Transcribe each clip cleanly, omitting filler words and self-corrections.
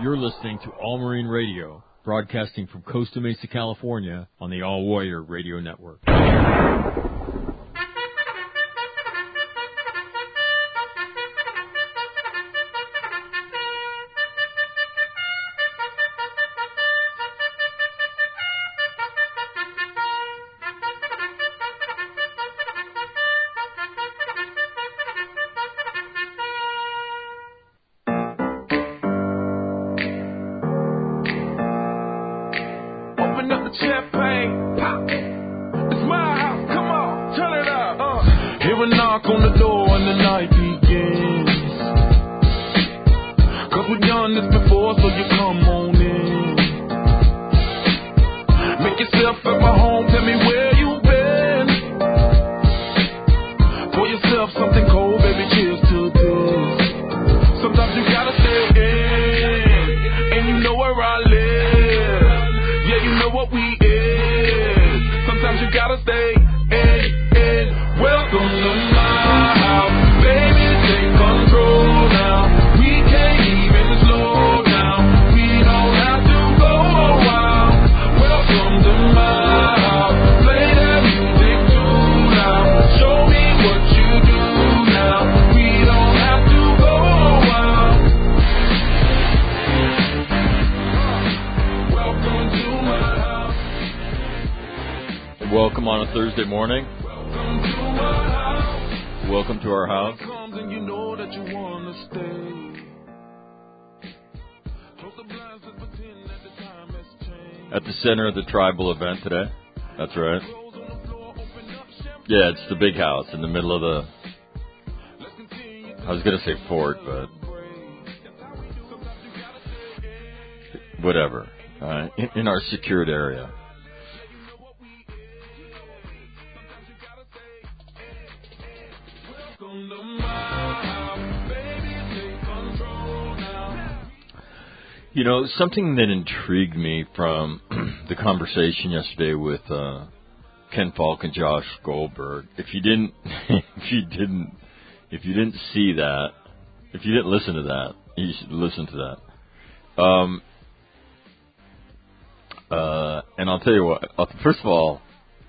You're listening to All Marine Radio, broadcasting from Costa Mesa, California, on the All Warrior Radio Network. Welcome on a Thursday morning. Welcome to our house. At the center of the tribal event today. That's right. Yeah, it's the big house in the middle of the... I was going to say fort, but... whatever. In our secured area. You know, something that intrigued me from the conversation yesterday with Ken Falk and Josh Goldberg. If you didn't see that, if you didn't listen to that, you should listen to that. And I'll tell you what. First of all,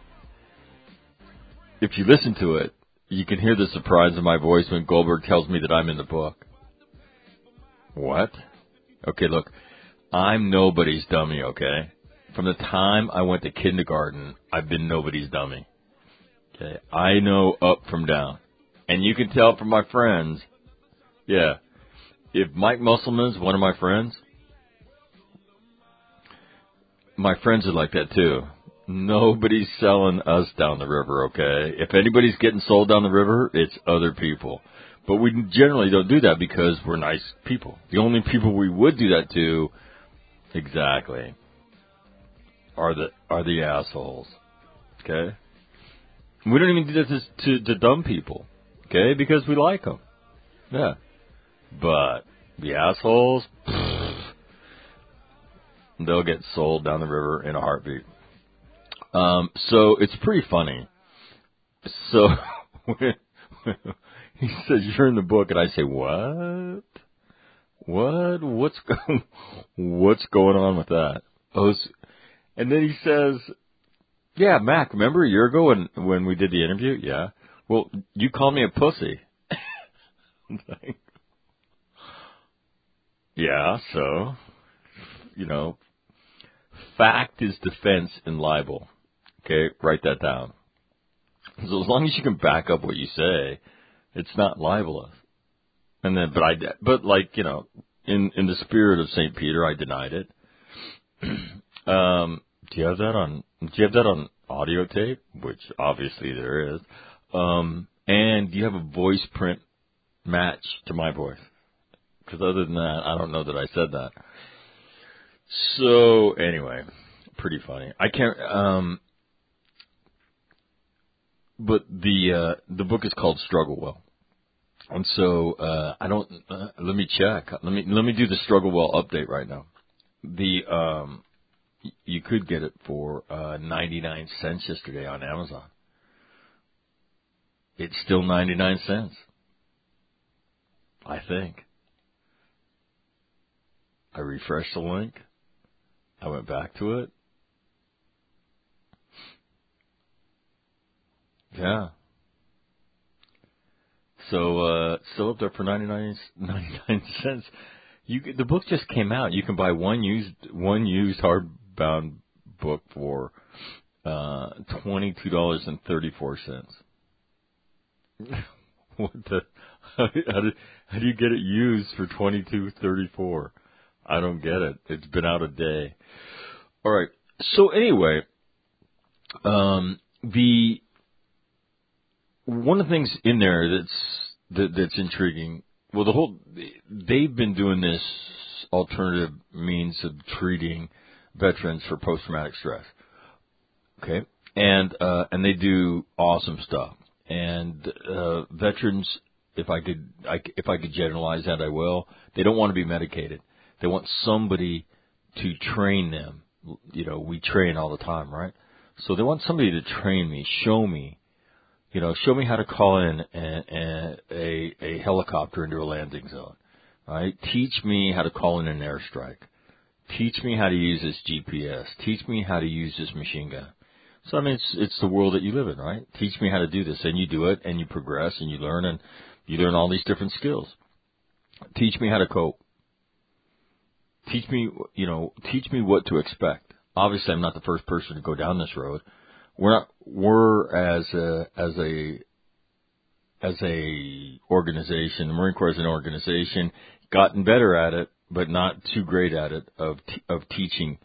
if you listen to it, you can hear the surprise in my voice when Goldberg tells me that I'm in the book. What? Okay, look, I'm nobody's dummy, okay? From the time I went to kindergarten, I've been nobody's dummy. Okay? I know up from down. And you can tell from my friends, yeah, if Mike Musselman's one of my friends are like that too. Nobody's selling us down the river, okay? If anybody's getting sold down the river, it's other people. But we generally don't do that because we're nice people. The only people we would do that to, exactly, are the assholes. Okay? We don't even do that to dumb people. Okay? Because we like them. Yeah. But the assholes, they'll get sold down the river in a heartbeat. So it's pretty funny. So he says, you're in the book, and I say, what? What's going on with that? And then he says, yeah, Mac, remember a year ago when we did the interview? Yeah. Well, you called me a pussy. Yeah, so, fact is defense in libel. Okay, write that down. So as long as you can back up what you say, it's not libelous. And then, but in the spirit of St. Peter, I denied it. Do you have that on audio tape? Which obviously there is. And do you have a voice print match to my voice? Because other than that, I don't know that I said that. So anyway, pretty funny. I can't. But the book is called Struggle Well. And so, let me check. Let me do the Struggle Well update right now. You could get it for 99 cents yesterday on Amazon. It's still 99 cents. I think. I refreshed the link. I went back to it. Yeah. So, still up there for 99 cents. The book just came out. You can buy one used hardbound book for $22.34. What the? How do you get it used for $22.34? I don't get it. It's been out a day. All right. So anyway, the one of the things in there that's intriguing. Well, they've been doing this alternative means of treating veterans for post-traumatic stress. Okay, and they do awesome stuff. And veterans, if I could generalize that, I will. They don't want to be medicated. They want somebody to train them. You know, we train all the time, right? So they want somebody to train me, show me how to call in a helicopter into a landing zone, right? Teach me how to call in an airstrike. Teach me how to use this GPS. Teach me how to use this machine gun. So, I mean, it's the world that you live in, right? Teach me how to do this. And you do it, and you progress, and you learn all these different skills. Teach me how to cope. Teach me what to expect. Obviously, I'm not the first person to go down this road. We're as a organization, the Marine Corps as an organization, gotten better at it, but not too great at it of teaching,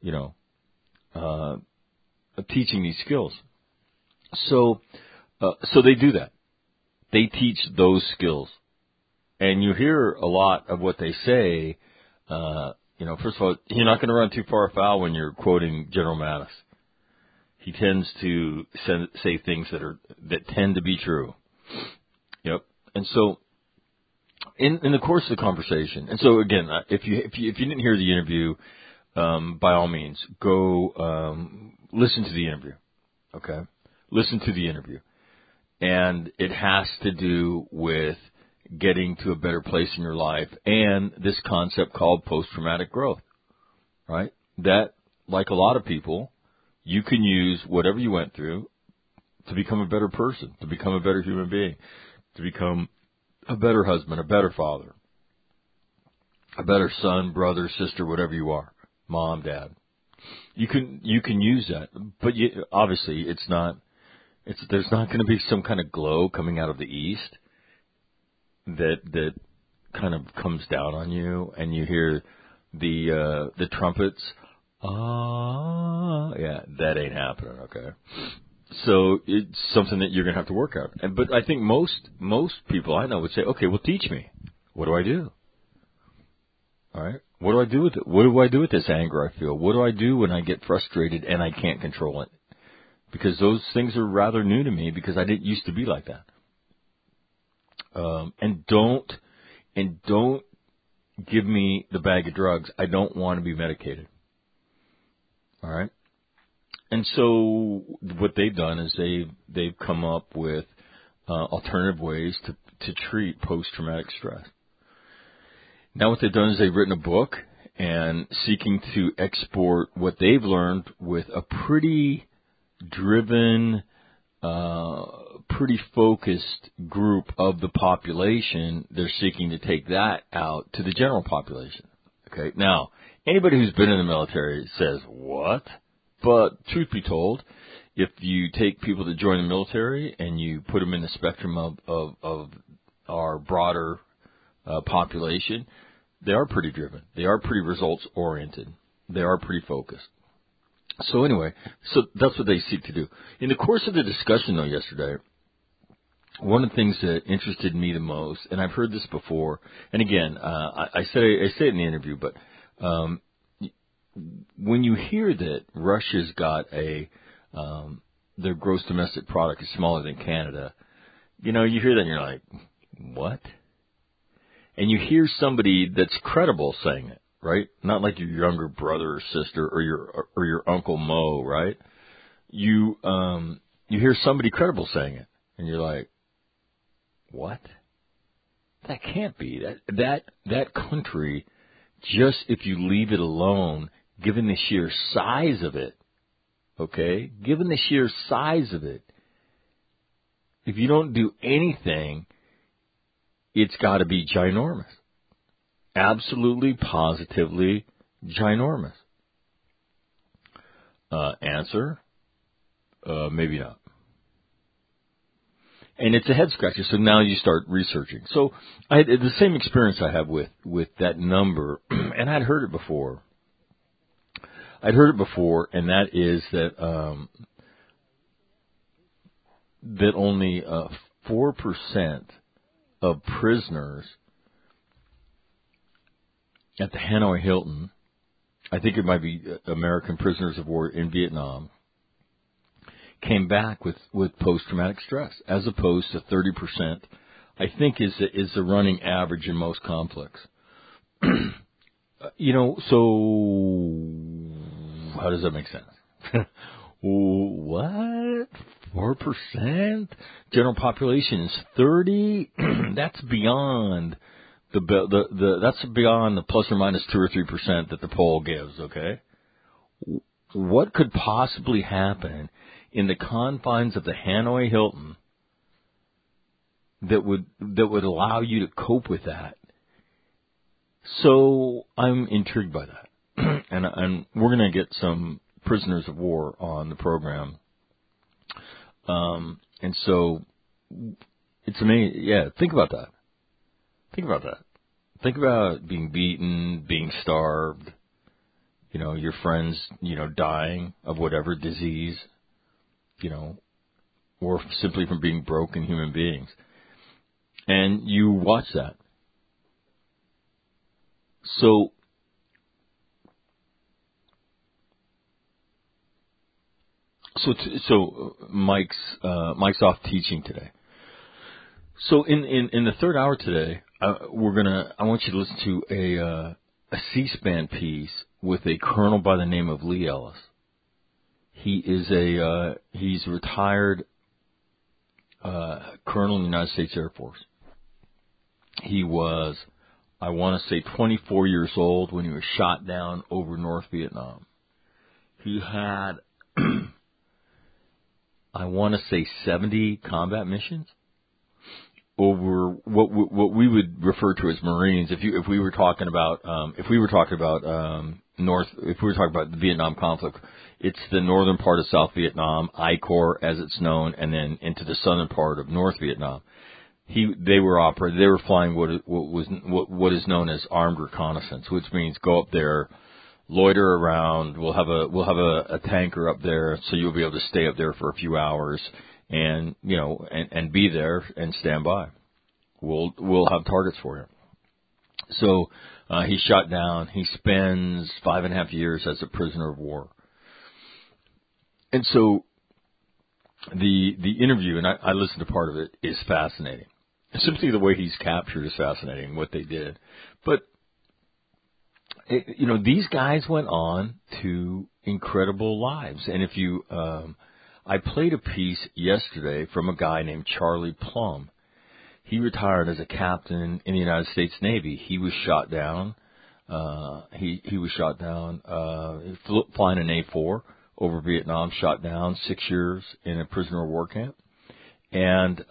of teaching these skills. So they do that. They teach those skills. And you hear a lot of what they say. First of all, you're not going to run too far afoul when you're quoting General Mattis. He tends to say things that tend to be true. Yep. And so, in the course of the conversation, and so again, if you didn't hear the interview, by all means, go listen to the interview. Okay, listen to the interview, and it has to do with getting to a better place in your life and this concept called post-traumatic growth. Right? That, like a lot of people, you can use whatever you went through to become a better person, to become a better human being, to become a better husband, a better father, a better son, brother, sister, whatever you are, mom, dad. You can use that, but obviously there's not going to be some kind of glow coming out of the east that kind of comes down on you, and you hear the trumpets. Yeah, that ain't happening. Okay, so it's something that you're going to have to work out. But I think most people I know would say, okay, well, teach me. What do I do? All right, what do I do with it? What do I do with this anger I feel? What do I do when I get frustrated and I can't control it? Because those things are rather new to me because I didn't used to be like that. And don't give me the bag of drugs. I don't want to be medicated. All right. And so what they've done is they've come up with alternative ways to treat post-traumatic stress. Now what they've done is they've written a book and seeking to export what they've learned with a pretty driven, pretty focused group of the population. They're seeking to take that out to the general population. Okay. Now, anybody who's been in the military says, what? But truth be told, if you take people that join the military and you put them in the spectrum of our broader population, they are pretty driven. They are pretty results oriented. They are pretty focused. So anyway, so that's what they seek to do. In the course of the discussion, though, yesterday, one of the things that interested me the most, and I've heard this before, and again, I say it in the interview, but when you hear that Russia's got their gross domestic product is smaller than Canada, you hear that and you're like, what? And you hear somebody that's credible saying it, right? Not like your younger brother or sister or your Uncle Mo, right? You hear somebody credible saying it, and you're like, what? That can't be. That country just if you leave it alone, given the sheer size of it, okay, given the sheer size of it, if you don't do anything, it's got to be ginormous. Absolutely, positively ginormous. Answer, maybe not. And it's a head scratcher, so now you start researching. So I had the same experience I have with that number, and I'd heard it before. And that is that that only 4% of prisoners at the Hanoi Hilton, I think it might be American prisoners of war in Vietnam, came back with post-traumatic stress, as opposed to 30%, I think is the running average in most conflicts. So how does that make sense? What? 4%? General population is 30? That's beyond that's beyond the plus or minus 2 or 3% that the poll gives, okay? What could possibly happen in the confines of the Hanoi Hilton that would allow you to cope with that? So I'm intrigued by that. and we're going to get some prisoners of war on the program. And so it's amazing. Yeah, think about that. Think about being beaten, being starved, your friends, dying of whatever disease, or simply from being broken human beings. And you watch that. So Mike's off teaching today. So in the third hour today, I want you to listen to a C-SPAN piece with a colonel by the name of Lee Ellis. He is he's a retired colonel in the United States Air Force. He was, I want to say, 24 years old when he was shot down over North Vietnam. He had, I want to say, 70 combat missions over what we would refer to as Marines. If we were talking about the Vietnam conflict, it's the northern part of South Vietnam, I Corps as it's known, and then into the southern part of North Vietnam. They were flying what is known as armed reconnaissance, which means go up there, loiter around. We'll have a tanker up there, so you'll be able to stay up there for a few hours and and be there and stand by. We'll have targets for you. So he's shot down. He spends 5.5 years as a prisoner of war. And so the interview, and I listened to part of it, is fascinating. Simply the way he's captured is fascinating, what they did. But, these guys went on to incredible lives. And if you, I played a piece yesterday from a guy named Charlie Plum. He retired as a captain in the United States Navy. He was shot down. He was shot down, flying an A4 over Vietnam, shot down 6 years in a prisoner of war camp. And,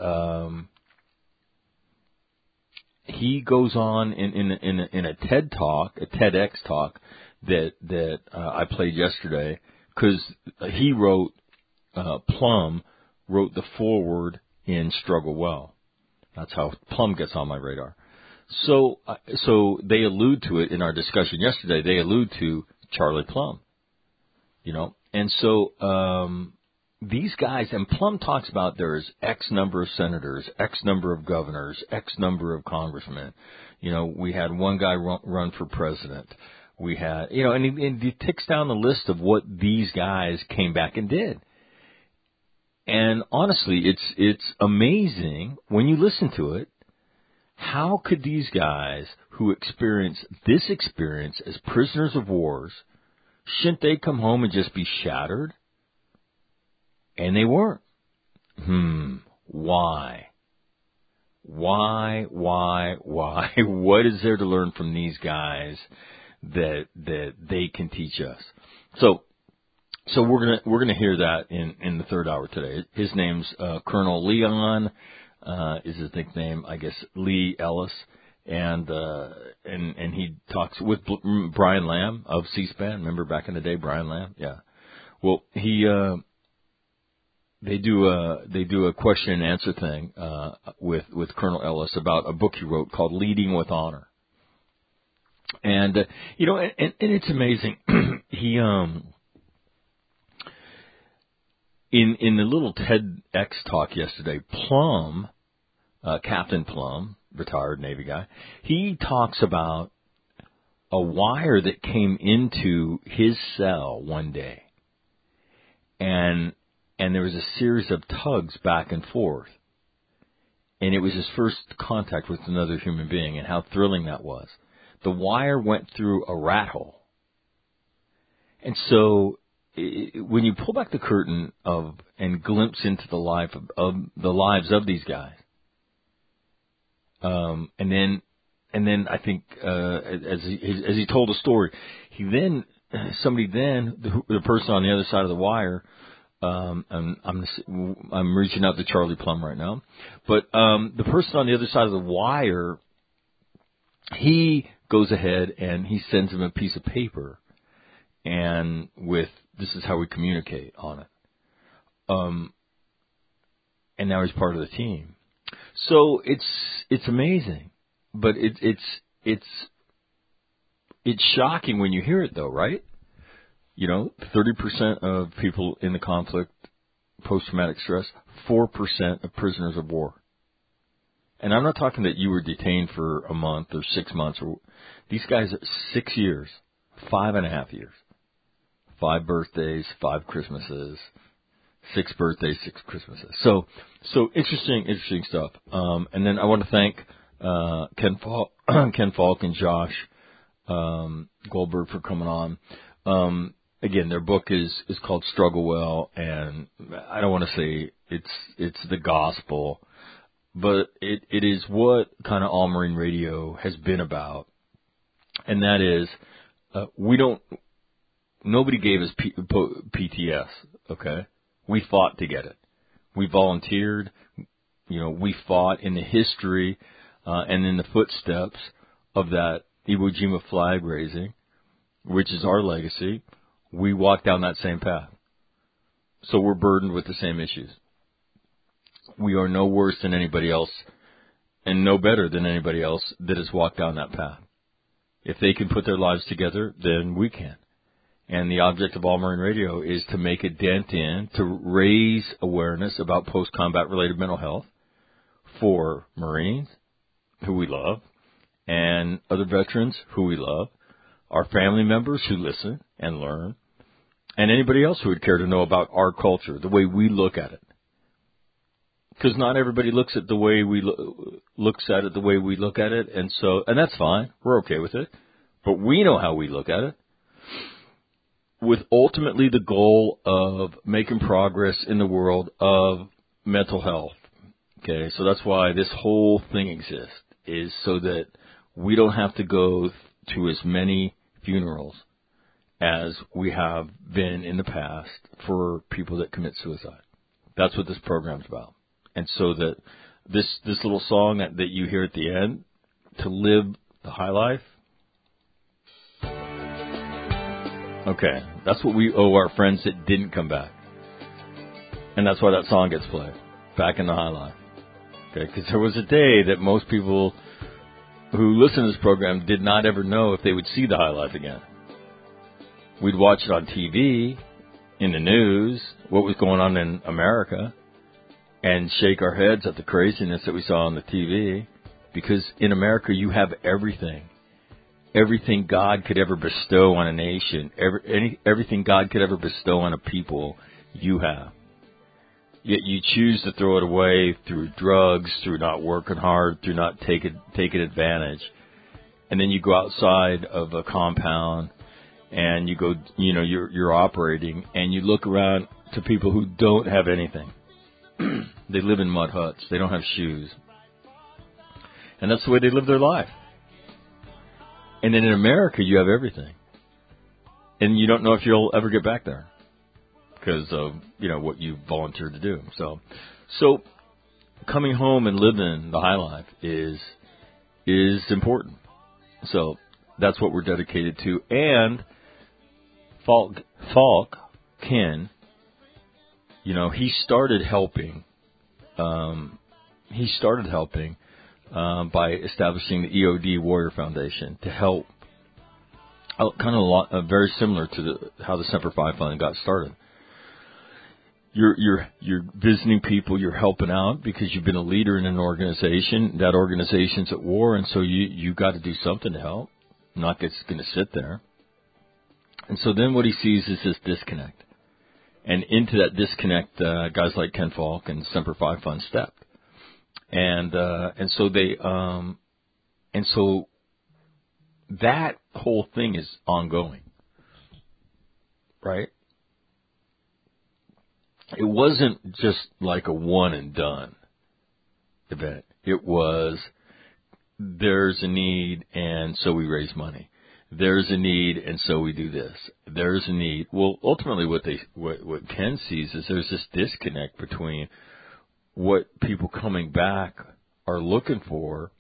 he goes on in a TED talk, a TEDx talk that I played yesterday, because he wrote, Plum wrote the foreword in Struggle Well. That's how Plum gets on my radar. So they allude to it in our discussion yesterday. They allude to Charlie Plum, and so these guys, and Plum talks about there's X number of senators, X number of governors, X number of congressmen. We had one guy run for president. We had, and he ticks down the list of what these guys came back and did. And honestly, it's amazing when you listen to it. How could these guys who experience this experience as prisoners of wars, shouldn't they come home and just be shattered? And they weren't. Why? Why? What is there to learn from these guys that they can teach us. So we're gonna hear that in the third hour today. His name's Colonel Leon, is his nickname, I guess, Lee Ellis, and he talks with Brian Lamb of C-SPAN. Remember back in the day, Brian Lamb? Yeah. Well, they do a question and answer thing with Colonel Ellis about a book he wrote called Leading with Honor. And and it's amazing. He in the little TEDx talk yesterday, Plum, Captain Plum, retired Navy guy, he talks about a wire that came into his cell one day, and there was a series of tugs back and forth, and it was his first contact with another human being, and how thrilling that was. The wire went through a rat hole, and so when you pull back the curtain and glimpse into the life of the lives of these guys, and then I think as he told the story, the person on the other side of the wire, I'm reaching out to Charlie Plum right now, but the person on the other side of the wire, he goes ahead and he sends him a piece of paper, and with "This is how we communicate" on it. And now he's part of the team. So it's amazing, but it's shocking when you hear it, though, right? 30% of people in the conflict, post-traumatic stress, 4% of prisoners of war. And I'm not talking that you were detained for a month or 6 months. These guys, 6 years, 5.5 years, 5 birthdays, 5 Christmases, 6 birthdays, 6 Christmases. So interesting stuff. And then I want to thank Ken Falk and Josh Goldberg for coming on. Again, their book is called Struggle Well, and I don't want to say it's the gospel, but it is what kind of All Marine Radio has been about, and that is nobody gave us PTS, okay? We fought to get it. We volunteered, we fought in the history and in the footsteps of that Iwo Jima flag raising, which is our legacy. We walked down that same path. So we're burdened with the same issues. We are no worse than anybody else and no better than anybody else that has walked down that path. If they can put their lives together, then we can. And the object of All Marine Radio is to make a dent to raise awareness about post-combat related mental health for Marines, who we love, and other veterans who we love, our family members who listen and learn, and anybody else who would care to know about our culture, the way we look at it. Because not everybody looks at the way we looks at it the way we look at it, and that's fine. We're okay with it, but we know how we look at it, with ultimately the goal of making progress in the world of mental health. Okay, so that's why this whole thing exists, is so that we don't have to go to as many funerals as we have been in the past for people that commit suicide. That's what this program's about. And so that this little song that you hear at the end, to live the high life, okay, that's what we owe our friends that didn't come back. And that's why that song gets played, Back in the High Life. Okay, because there was a day that most people who listen to this program did not ever know if they would see the high life again. We'd watch it on TV, in the news, what was going on in America, and shake our heads at the craziness that we saw on the TV, because in America you have everything. Everything God could ever bestow on a nation, everything God could ever bestow on a people, you have. Yet you choose to throw it away through drugs, through not working hard, through not taking advantage. And then you go outside of a compound and you go, you're operating, and you look around to people who don't have anything. They live in mud huts. They don't have shoes. And that's the way they live their life. And then in America, you have everything. And you don't know if you'll ever get back there because of, what you volunteered to do. So coming home and living the high life is important. So that's what we're dedicated to. And Falk, Ken, he started helping. By establishing the EOD Warrior Foundation to help. Very similar to how the Semper Fi Fund got started. You're visiting people, you're helping out because you've been a leader in an organization. That organization's at war, and so you got to do something to help. Not just going to sit there. And so then what he sees is this disconnect, and into that disconnect, guys like Ken Falk and Semper Fi Fund stepped, and so that whole thing is ongoing, right? It wasn't just like a one and done event. It was, there's a need, and so we raise money. There's a need, and so we do this. There's a need. Well, ultimately what Ken sees is there's this disconnect between what people coming back are looking for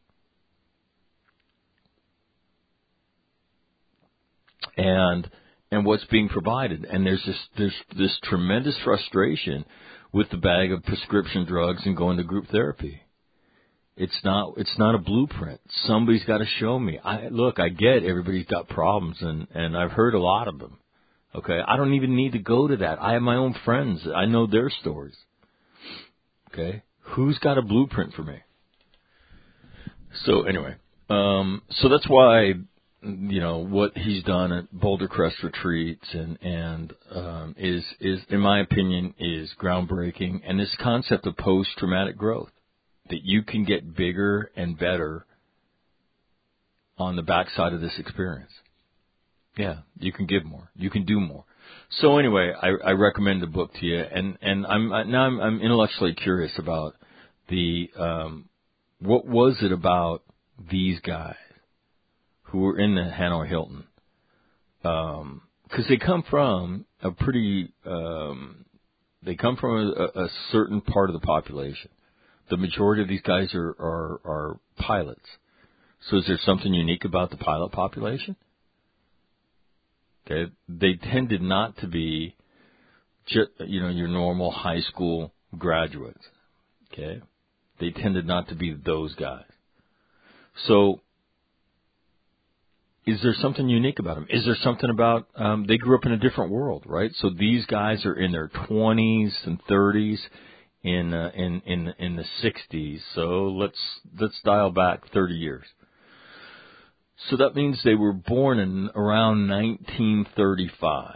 and what's being provided. And there's this tremendous frustration with the bag of prescription drugs and going to group therapy. It's not a blueprint. Somebody's got to show me. I get everybody's got problems, and I've heard a lot of them. Okay, I don't even need to go to that. I have my own friends. I know their stories. Okay, who's got a blueprint for me? So anyway, so that's why, what he's done at Boulder Crest Retreats and is in my opinion is groundbreaking. And this concept of post-traumatic growth, that you can get bigger and better on the backside of this experience. Yeah, you can give more. You can do more. So anyway, I recommend the book to you, and I'm intellectually curious about the what was it about these guys who were in the Hanoi Hilton? Because they come from a certain part of the population. The majority of these guys are pilots. So is there something unique about the pilot population? Okay, they tended not to be, your normal high school graduates. Okay, they tended not to be those guys. So, is there something unique about them? Is there something about they grew up in a different world, right? So these guys are in their 20s and 30s. In the 60s, so let's dial back 30 years. So that means they were born in around 1935.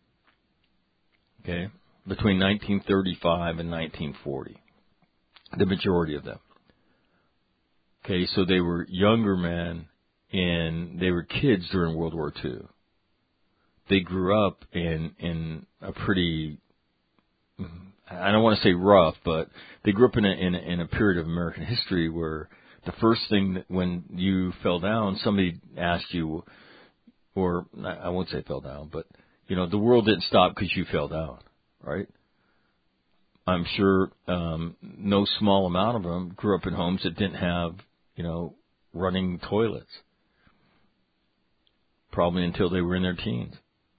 Okay, between 1935 and 1940, the majority of them. Okay, so they were younger men, and they were kids during World War II. They grew up in a pretty, I don't want to say rough, but they grew up in a period of American history where the first thing that when you fell down, somebody asked you, or I won't say fell down, but the world didn't stop because you fell down, right? I'm sure no small amount of them grew up in homes that didn't have running toilets, probably until they were in their teens.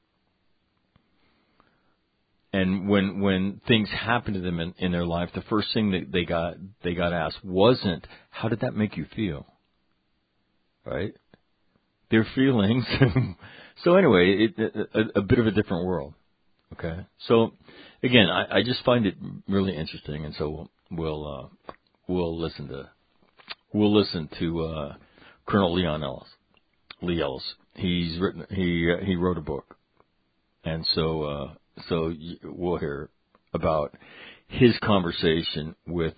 And when things happened to them in their life, the first thing that they got asked wasn't, how did that make you feel? Right? Their feelings. So anyway, a bit of a different world. Okay. So again, I just find it really interesting, and so we'll listen to Colonel Lee Ellis. He wrote a book, and so we'll hear about his conversation with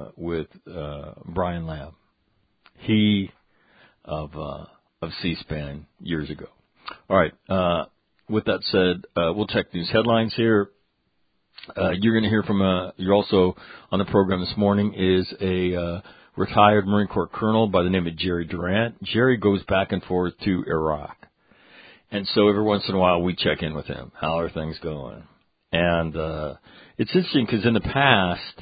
Brian Lamb, he of C-SPAN years ago. All right. With that said, we'll check news headlines here. You're going to hear from you're also on the program this morning is retired Marine Corps colonel by the name of Jerry Durant. Jerry goes back and forth to Iraq. And so every once in a while we check in with him. How are things going? And it's interesting because in the past,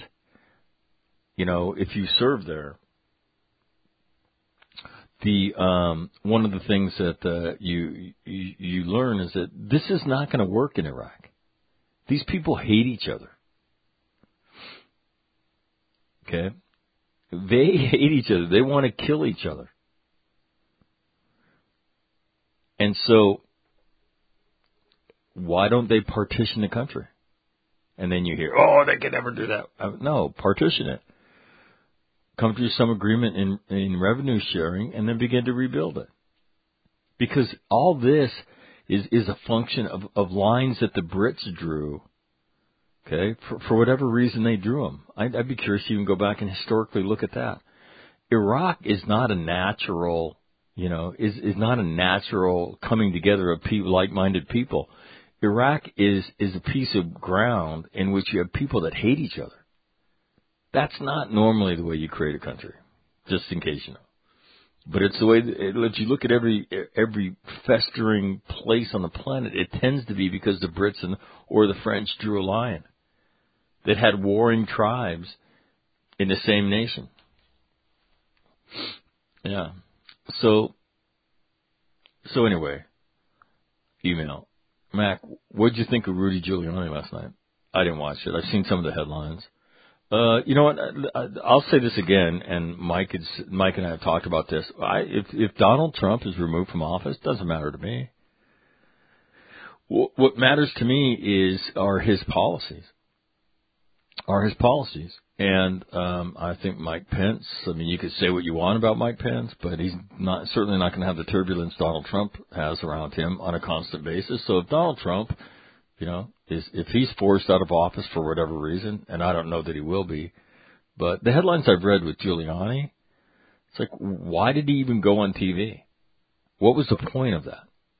if you served there, one of the things that you learn is that this is not going to work in Iraq. These people hate each other. Okay? They hate each other. They want to kill each other. And so, why don't they partition the country? And then you hear, they can never do that. No, partition it. Come to some agreement in revenue sharing and then begin to rebuild it. Because all this is a function of lines that the Brits drew, okay, for whatever reason they drew them. I'd be curious to even go back and historically look at that. Iraq is not a natural, is not a natural coming together of like-minded people. Iraq is a piece of ground in which you have people that hate each other. That's not normally the way you create a country, just in case you know. But it's the way it lets you look at every festering place on the planet. It tends to be because the Brits or the French drew a line that had warring tribes in the same nation. Yeah. So anyway, email. Mac, what did you think of Rudy Giuliani last night? I didn't watch it. I've seen some of the headlines. You know what? I'll say this again, and Mike and I have talked about this. If Donald Trump is removed from office, it doesn't matter to me. What matters to me are his policies. And I think Mike Pence. I mean, you could say what you want about Mike Pence, but he's certainly not going to have the turbulence Donald Trump has around him on a constant basis. So if Donald Trump, if he's forced out of office for whatever reason, and I don't know that he will be, but the headlines I've read with Giuliani, it's like, why did he even go on TV? What was the point of that?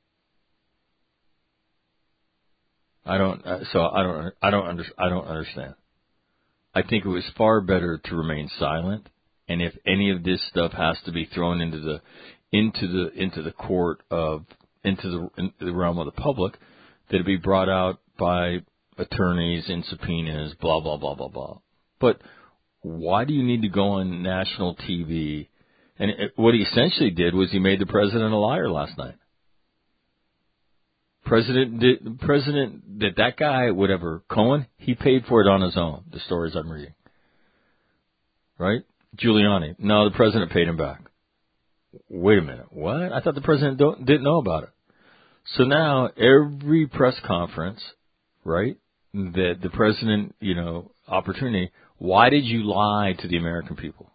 I don't understand. I think it was far better to remain silent, and if any of this stuff has to be thrown into the realm of the public, that it be brought out by attorneys and subpoenas, blah, blah, blah, blah, blah. But why do you need to go on national TV? And what he essentially did was he made the president a liar last night. That guy, whatever, Cohen, he paid for it on his own, the stories I'm reading. Right? Giuliani. No, the president paid him back. Wait a minute. What? I thought the president didn't know about it. So now every press conference, right, that the president, opportunity, why did you lie to the American people?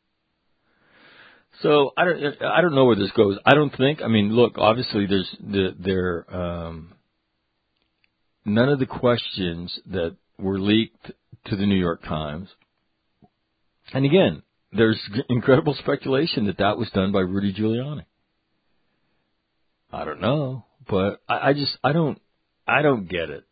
So I don't know where this goes. Look, obviously none of the questions that were leaked to the New York Times. And again, there's incredible speculation that was done by Rudy Giuliani. I don't know. But I don't get it.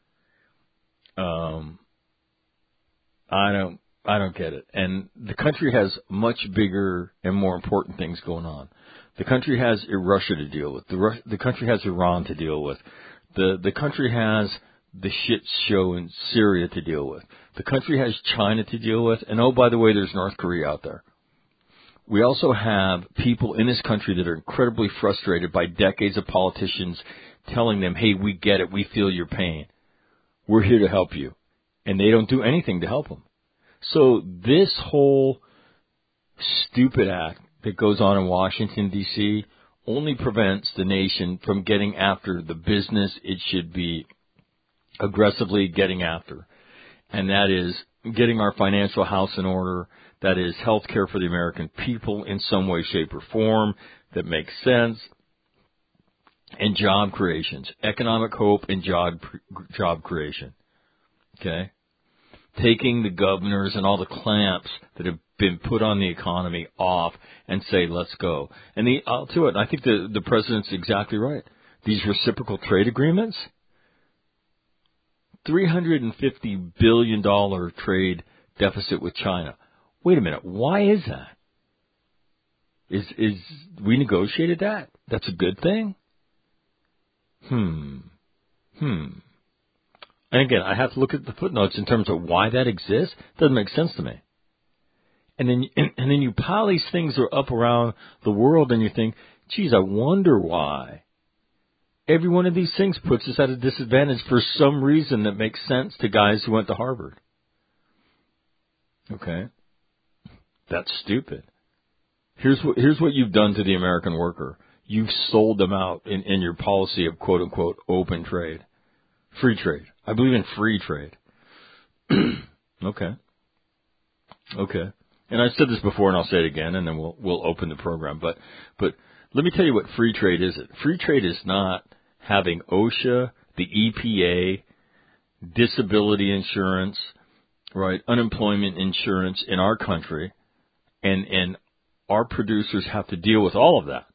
I don't get it. And the country has much bigger and more important things going on. The country has Russia to deal with. The country has Iran to deal with. The country has the shit show in Syria to deal with. The country has China to deal with. And oh, by the way, there's North Korea out there. We also have people in this country that are incredibly frustrated by decades of politicians telling them, hey, we get it. We feel your pain. We're here to help you. And they don't do anything to help them. So this whole stupid act that goes on in Washington, D.C. only prevents the nation from getting after the business it should be aggressively getting after. And that is getting our financial house in order. That is health care for the American people in some way, shape, or form that makes sense. And job creations, economic hope and job creation. Okay? Taking the governors and all the clamps that have been put on the economy off and say, let's go. And I'll do it. I think the president's exactly right. These reciprocal trade agreements, $350 billion trade deficit with China. Wait a minute. Why is that? Is we negotiated that? That's a good thing? And again, I have to look at the footnotes in terms of why that exists. Doesn't make sense to me. And then you pile these things up around the world, and you think, geez, I wonder why. Every one of these things puts us at a disadvantage for some reason that makes sense to guys who went to Harvard. Okay? That's stupid. Here's what you've done to the American worker. You've sold them out in your policy of quote-unquote open trade. Free trade. I believe in free trade. Okay. And I've said this before, and I'll say it again, and then we'll open the program. But let me tell you what free trade is. Free trade is not having OSHA, the EPA, disability insurance, right, unemployment insurance in our country, and our producers have to deal with all of that.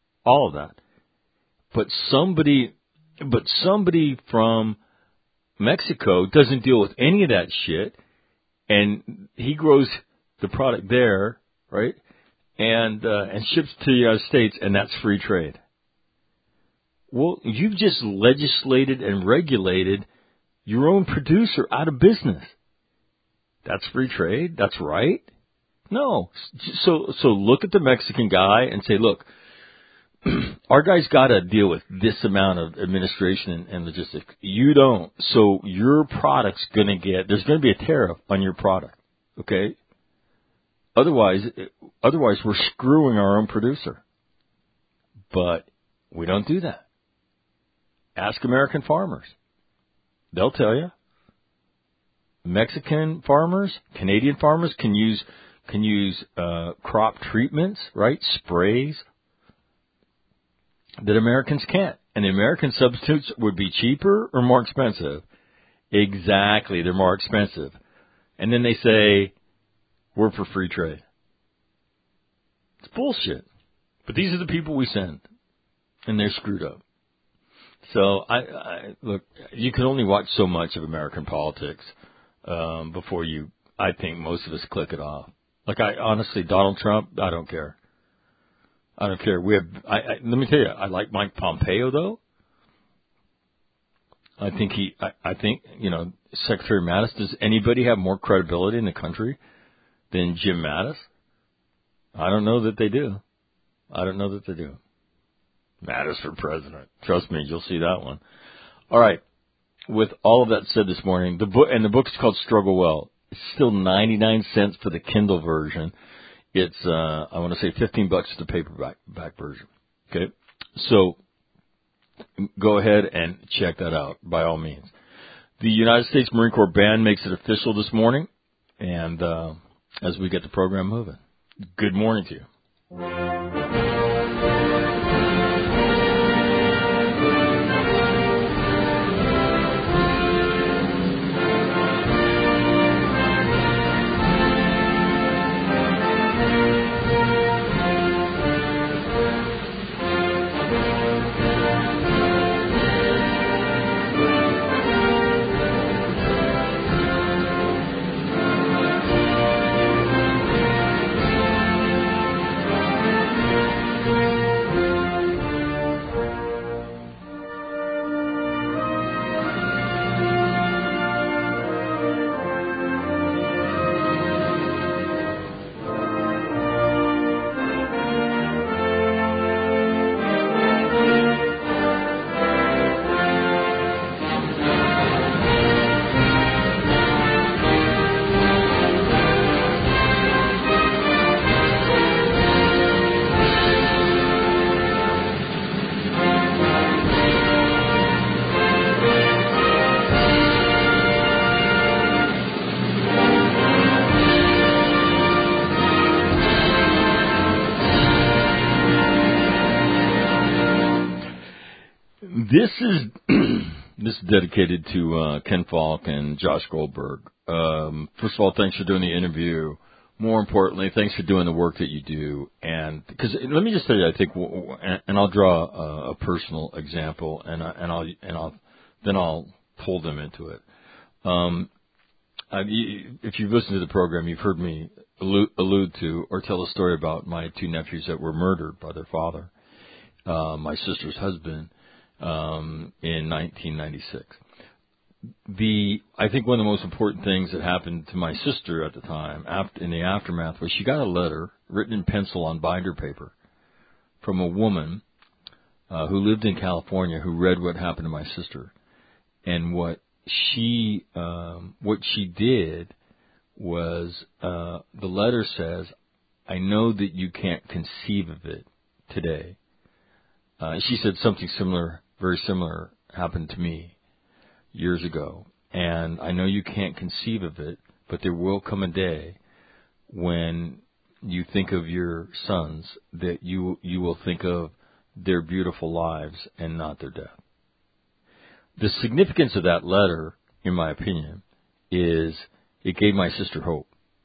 But somebody from Mexico doesn't deal with any of that shit, and he grows the product there, right, and ships to the United States, and that's free trade. Well, you've just legislated and regulated your own producer out of business. That's free trade? That's right? No. So look at the Mexican guy and say, look, our guy's got to deal with this amount of administration and logistics. You don't. So your product's going to there's going to be a tariff on your product. Okay? Otherwise we're screwing our own producer. But we don't do that. Ask American farmers. They'll tell you. Mexican farmers, Canadian farmers can use crop treatments, right? Sprays that Americans can't. And the American substitutes would be cheaper or more expensive. Exactly, they're more expensive. And then they say, we're for free trade. It's bullshit. But these are the people we send. And they're screwed up. So, look, you can only watch so much of American politics before I think most of us click it off. Like, honestly, Donald Trump, I don't care. Let me tell you, I like Mike Pompeo, though. I think Secretary Mattis, does anybody have more credibility in the country than Jim Mattis? I don't know that they do. Mattis for president. Trust me, you'll see that one. All right. With all of that said this morning, the book's called Struggle Well. It's still 99 cents for the Kindle version. It's, I want to say $15 for the paperback version. Okay. So go ahead and check that out by all means. The United States Marine Corps Band makes it official this morning. And, as we get the program moving. Good morning to you. This is dedicated to Ken Falk and Josh Goldberg. First of all, thanks for doing the interview. More importantly, thanks for doing the work that you do. And because let me just tell you, I think, and I'll draw a personal example, and I'll pull them into it. If you've listened to the program, you've heard me allude to or tell a story about my two nephews that were murdered by their father, my sister's husband, in 1996. I think one of the most important things that happened to my sister at the time, in the aftermath, was she got a letter written in pencil on binder paper from a woman who lived in California who read what happened to my sister. And what she did was, the letter says, I know that you can't conceive of it today. She said something similar, very similar, happened to me years ago. And I know you can't conceive of it, but there will come a day when you think of your sons that you will think of their beautiful lives and not their death. The significance of that letter, in my opinion, is it gave my sister hope.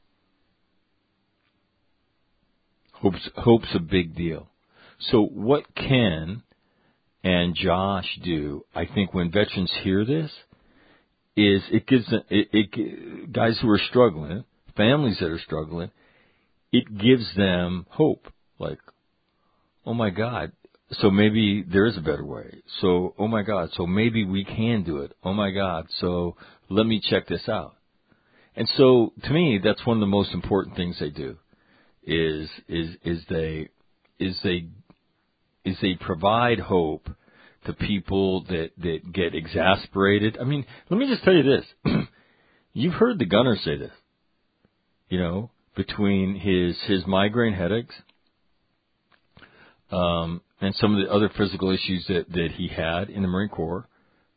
Hope's a big deal. So what Ken and Josh do, I think, when veterans hear this, is it gives them, guys who are struggling, families that are struggling, it gives them hope. Like, oh my God, so maybe there is a better way. So, oh my God, so maybe we can do it. Oh my God, so let me check this out. And so, to me, that's one of the most important things they do, is they provide hope to people that get exasperated. I mean, let me just tell you this. You've heard the gunner say this, between his migraine headaches, and some of the other physical issues that he had in the Marine Corps.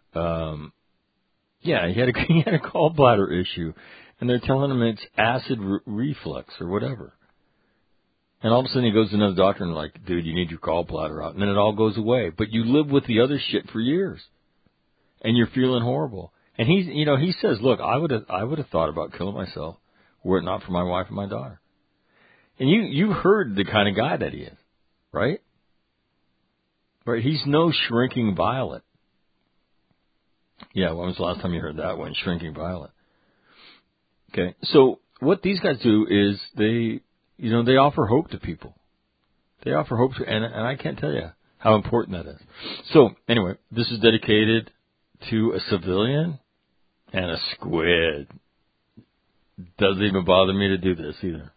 He had a gallbladder issue, and they're telling him it's acid reflux or whatever. And all of a sudden he goes to another doctor and like, dude, you need your gallbladder out. And then it all goes away. But you live with the other shit for years. And you're feeling horrible. And he says, look, I would have thought about killing myself were it not for my wife and my daughter. And you heard the kind of guy that he is, right? Right? He's no shrinking violet. Yeah, when was the last time you heard that one? Shrinking violet. Okay, so what these guys do is they offer hope to people. They offer hope to, and I can't tell you how important that is. So, anyway, this is dedicated to a civilian and a squid. Doesn't even bother me to do this either.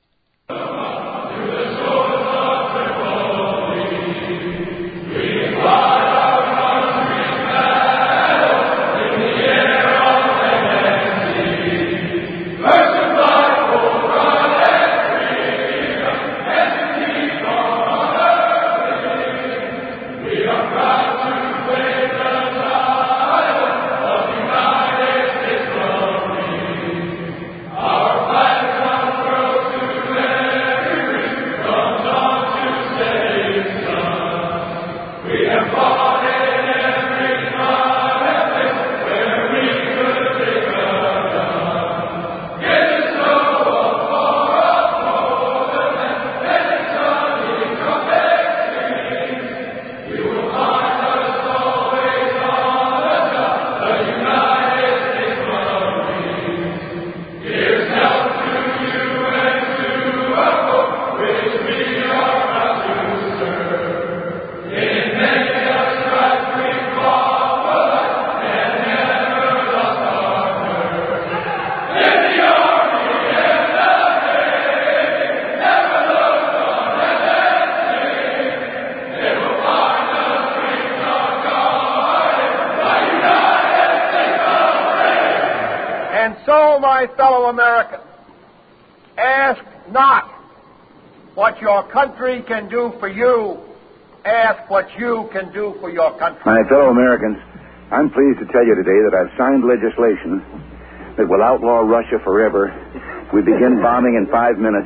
My fellow Americans, ask not what your country can do for you, ask what you can do for your country. My fellow Americans, I'm pleased to tell you today that I've signed legislation that will outlaw Russia forever. We begin bombing in 5 minutes.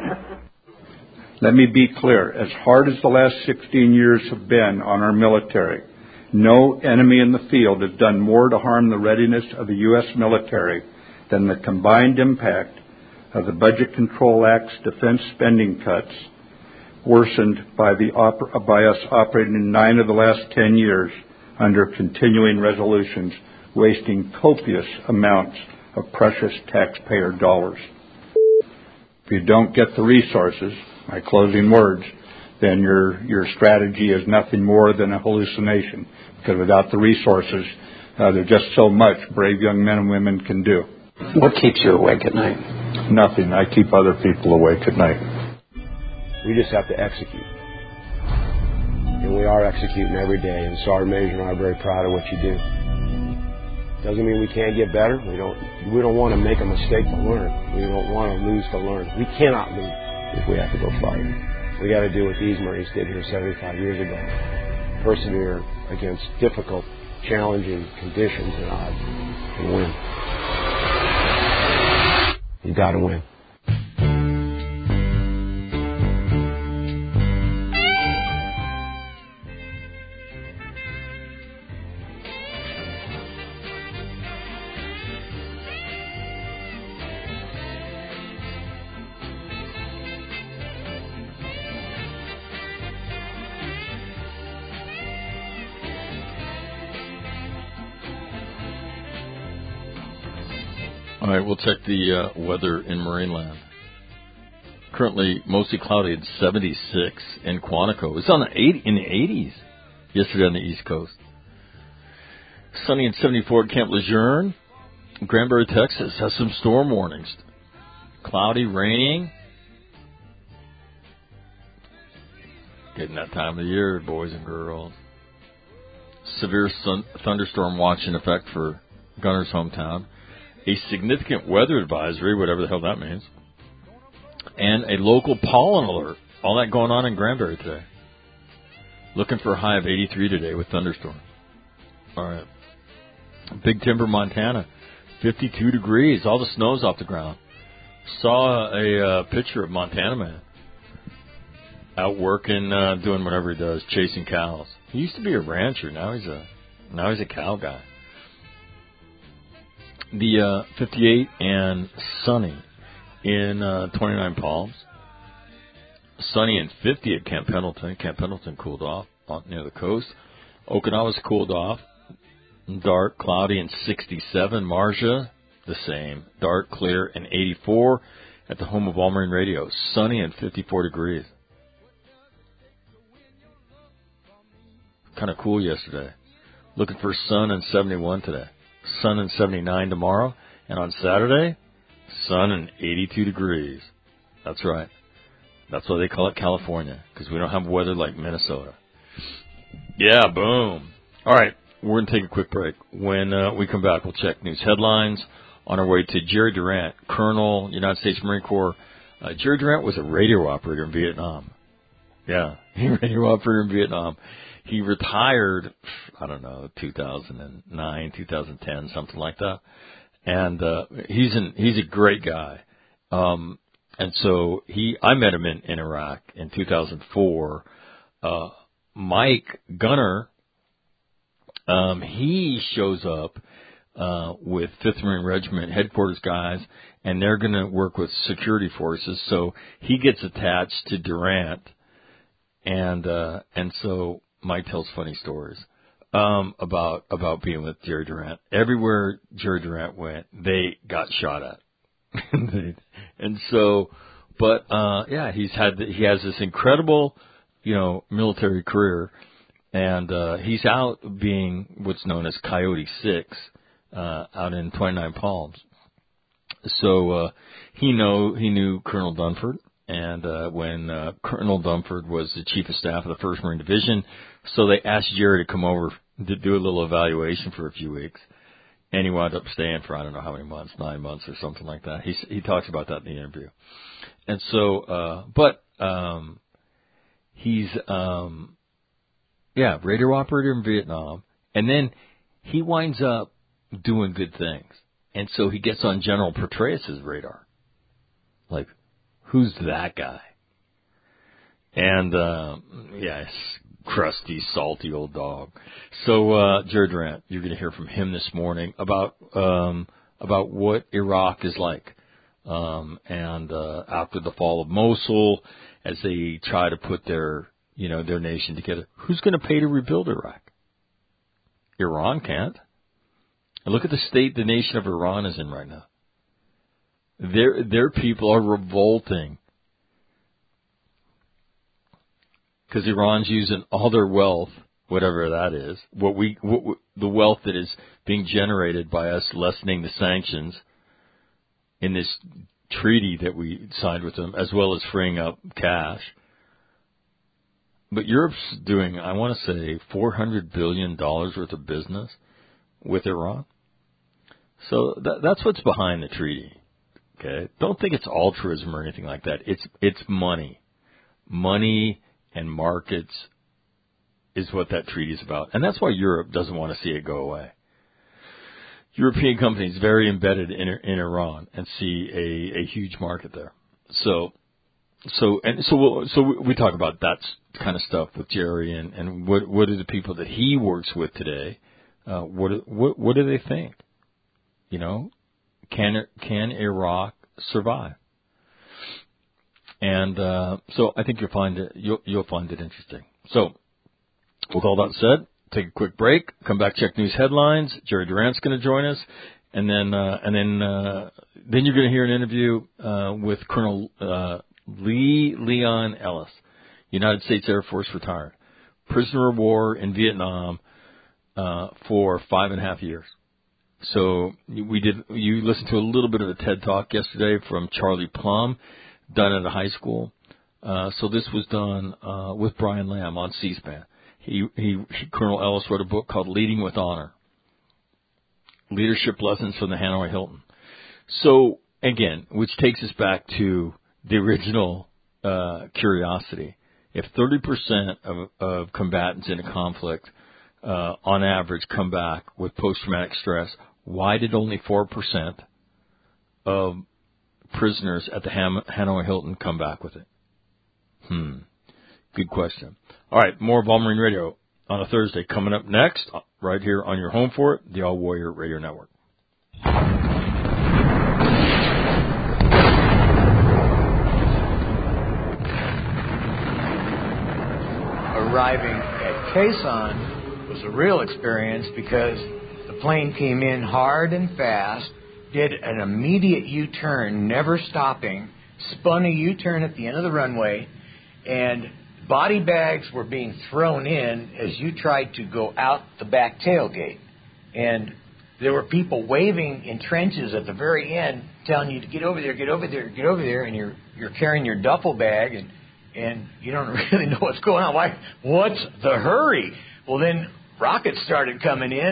Let me be clear. As hard as the last 16 years have been on our military, no enemy in the field has done more to harm the readiness of the U.S. military than the combined impact of the Budget Control Act's defense spending cuts, worsened by us operating in 9 of the last 10 years under continuing resolutions, wasting copious amounts of precious taxpayer dollars. If you don't get the resources, my closing words, then your strategy is nothing more than a hallucination. Because without the resources, there's just so much brave young men and women can do. What keeps you awake at night? Nothing. I keep other people awake at night. We just have to execute. And we are executing every day. And Sergeant Major and I are very proud of what you do. Doesn't mean we can't get better. We don't want to make a mistake to learn. We don't want to lose to learn. We cannot lose if we have to go farther. We got to do what these Marines did here 75 years ago. Persevere against difficult, challenging conditions and odds and win. You got to win. All right, we'll check the weather in Marineland. Currently, mostly cloudy at 76 in Quantico. It's in the 80s yesterday on the East Coast. Sunny and 74 at Camp Lejeune. Granbury, Texas has some storm warnings. Cloudy, raining. Getting that time of the year, boys and girls. Severe thunderstorm watch in effect for Gunner's hometown. A significant weather advisory, whatever the hell that means, and a local pollen alert. All that going on in Granbury today. Looking for a high of 83 today with thunderstorms. All right. Big Timber, Montana, 52 degrees. All the snow's off the ground. Saw a picture of Montana man out working, doing whatever he does, chasing cows. He used to be a rancher. Now he's a cow guy. The 58 and sunny in 29 Palms. Sunny and 50 at Camp Pendleton. Camp Pendleton cooled off near the coast. Okinawa's cooled off. Dark, cloudy, and 67. Marja, the same. Dark, clear, and 84 at the home of All Marine Radio. Sunny and 54 degrees. Kind of cool yesterday. Looking for sun and 71 today. Sun and 79 tomorrow. And on Saturday, sun and 82 degrees. That's right. That's why they call it California, because we don't have weather like Minnesota. Yeah, boom. All right, we're going to take a quick break. When we come back, we'll check news headlines on our way to Jerry Durant, Colonel, United States Marine Corps. Jerry Durant was a radio operator in Vietnam. Yeah, he was a radio operator in Vietnam. He retired, 2009, 2010, something like that. And he's a great guy. And so I met him in Iraq in 2004. Mike Gunner, he shows up with 5th Marine Regiment headquarters guys, and they're going to work with security forces. So he gets attached to Durant, and so Mike tells funny stories about being with Jerry Durant. Everywhere Jerry Durant went, they got shot at. And so, but he has this incredible, military career, and he's out being what's known as Coyote 6 out in 29 Palms. So he knew Colonel Dunford, and when Colonel Dunford was the chief of staff of the 1st Marine Division, so they asked Jerry to come over to do a little evaluation for a few weeks. And he wound up staying for I don't know how many months, 9 months or something like that. He talks about that in the interview. And so, he's radio operator in Vietnam, and then he winds up doing good things. And so he gets on General Petraeus' radar. Like, who's that guy? And crusty, salty old dog. So, Jerry Durant, you're going to hear from him this morning about what Iraq is like. And after the fall of Mosul, as they try to put their nation together, who's going to pay to rebuild Iraq? Iran can't. And look at the state the nation of Iran is in right now. Their people are revolting because Iran's using all their wealth, whatever that is, the wealth that is being generated by us lessening the sanctions in this treaty that we signed with them, as well as freeing up cash. But Europe's doing, I want to say, $400 billion worth of business with Iran. So that's what's behind the treaty. Okay, don't think it's altruism or anything like that. It's money. Money and markets is what that treaty is about. And that's why Europe doesn't want to see it go away. European companies very embedded in Iran and see a huge market there. So we talk about that kind of stuff with Jerry and what are the people that he works with today? What do they think? You know, can Iraq survive? And so I think you'll find it interesting. So with all that said, take a quick break. Come back, check news headlines. Jerry Durant's going to join us, and then you're going to hear an interview with Colonel Leon Ellis, United States Air Force retired, prisoner of war in Vietnam for 5.5 years. So you listened to a little bit of a TED Talk yesterday from Charlie Plum, done at a high school. So this was done with Brian Lamb on C-SPAN. Colonel Ellis wrote a book called Leading with Honor, Leadership Lessons from the Hanoi Hilton. So again, which takes us back to the original curiosity. If 30% of combatants in a conflict on average come back with post-traumatic stress, why did only 4% of prisoners at the Hanoi Hilton come back with it? Good question. All right, more of All Marine Radio on a Thursday coming up next, right here on your home for it, the All Warrior Radio Network. Arriving at Khe Sanh was a real experience because the plane came in hard and fast, did an immediate U-turn, never stopping, spun a U-turn at the end of the runway, and body bags were being thrown in as you tried to go out the back tailgate. And there were people waving in trenches at the very end, telling you to get over there, get over there, get over there, and you're carrying your duffel bag, and you don't really know what's going on. Why? What's the hurry? Well, then rockets started coming in.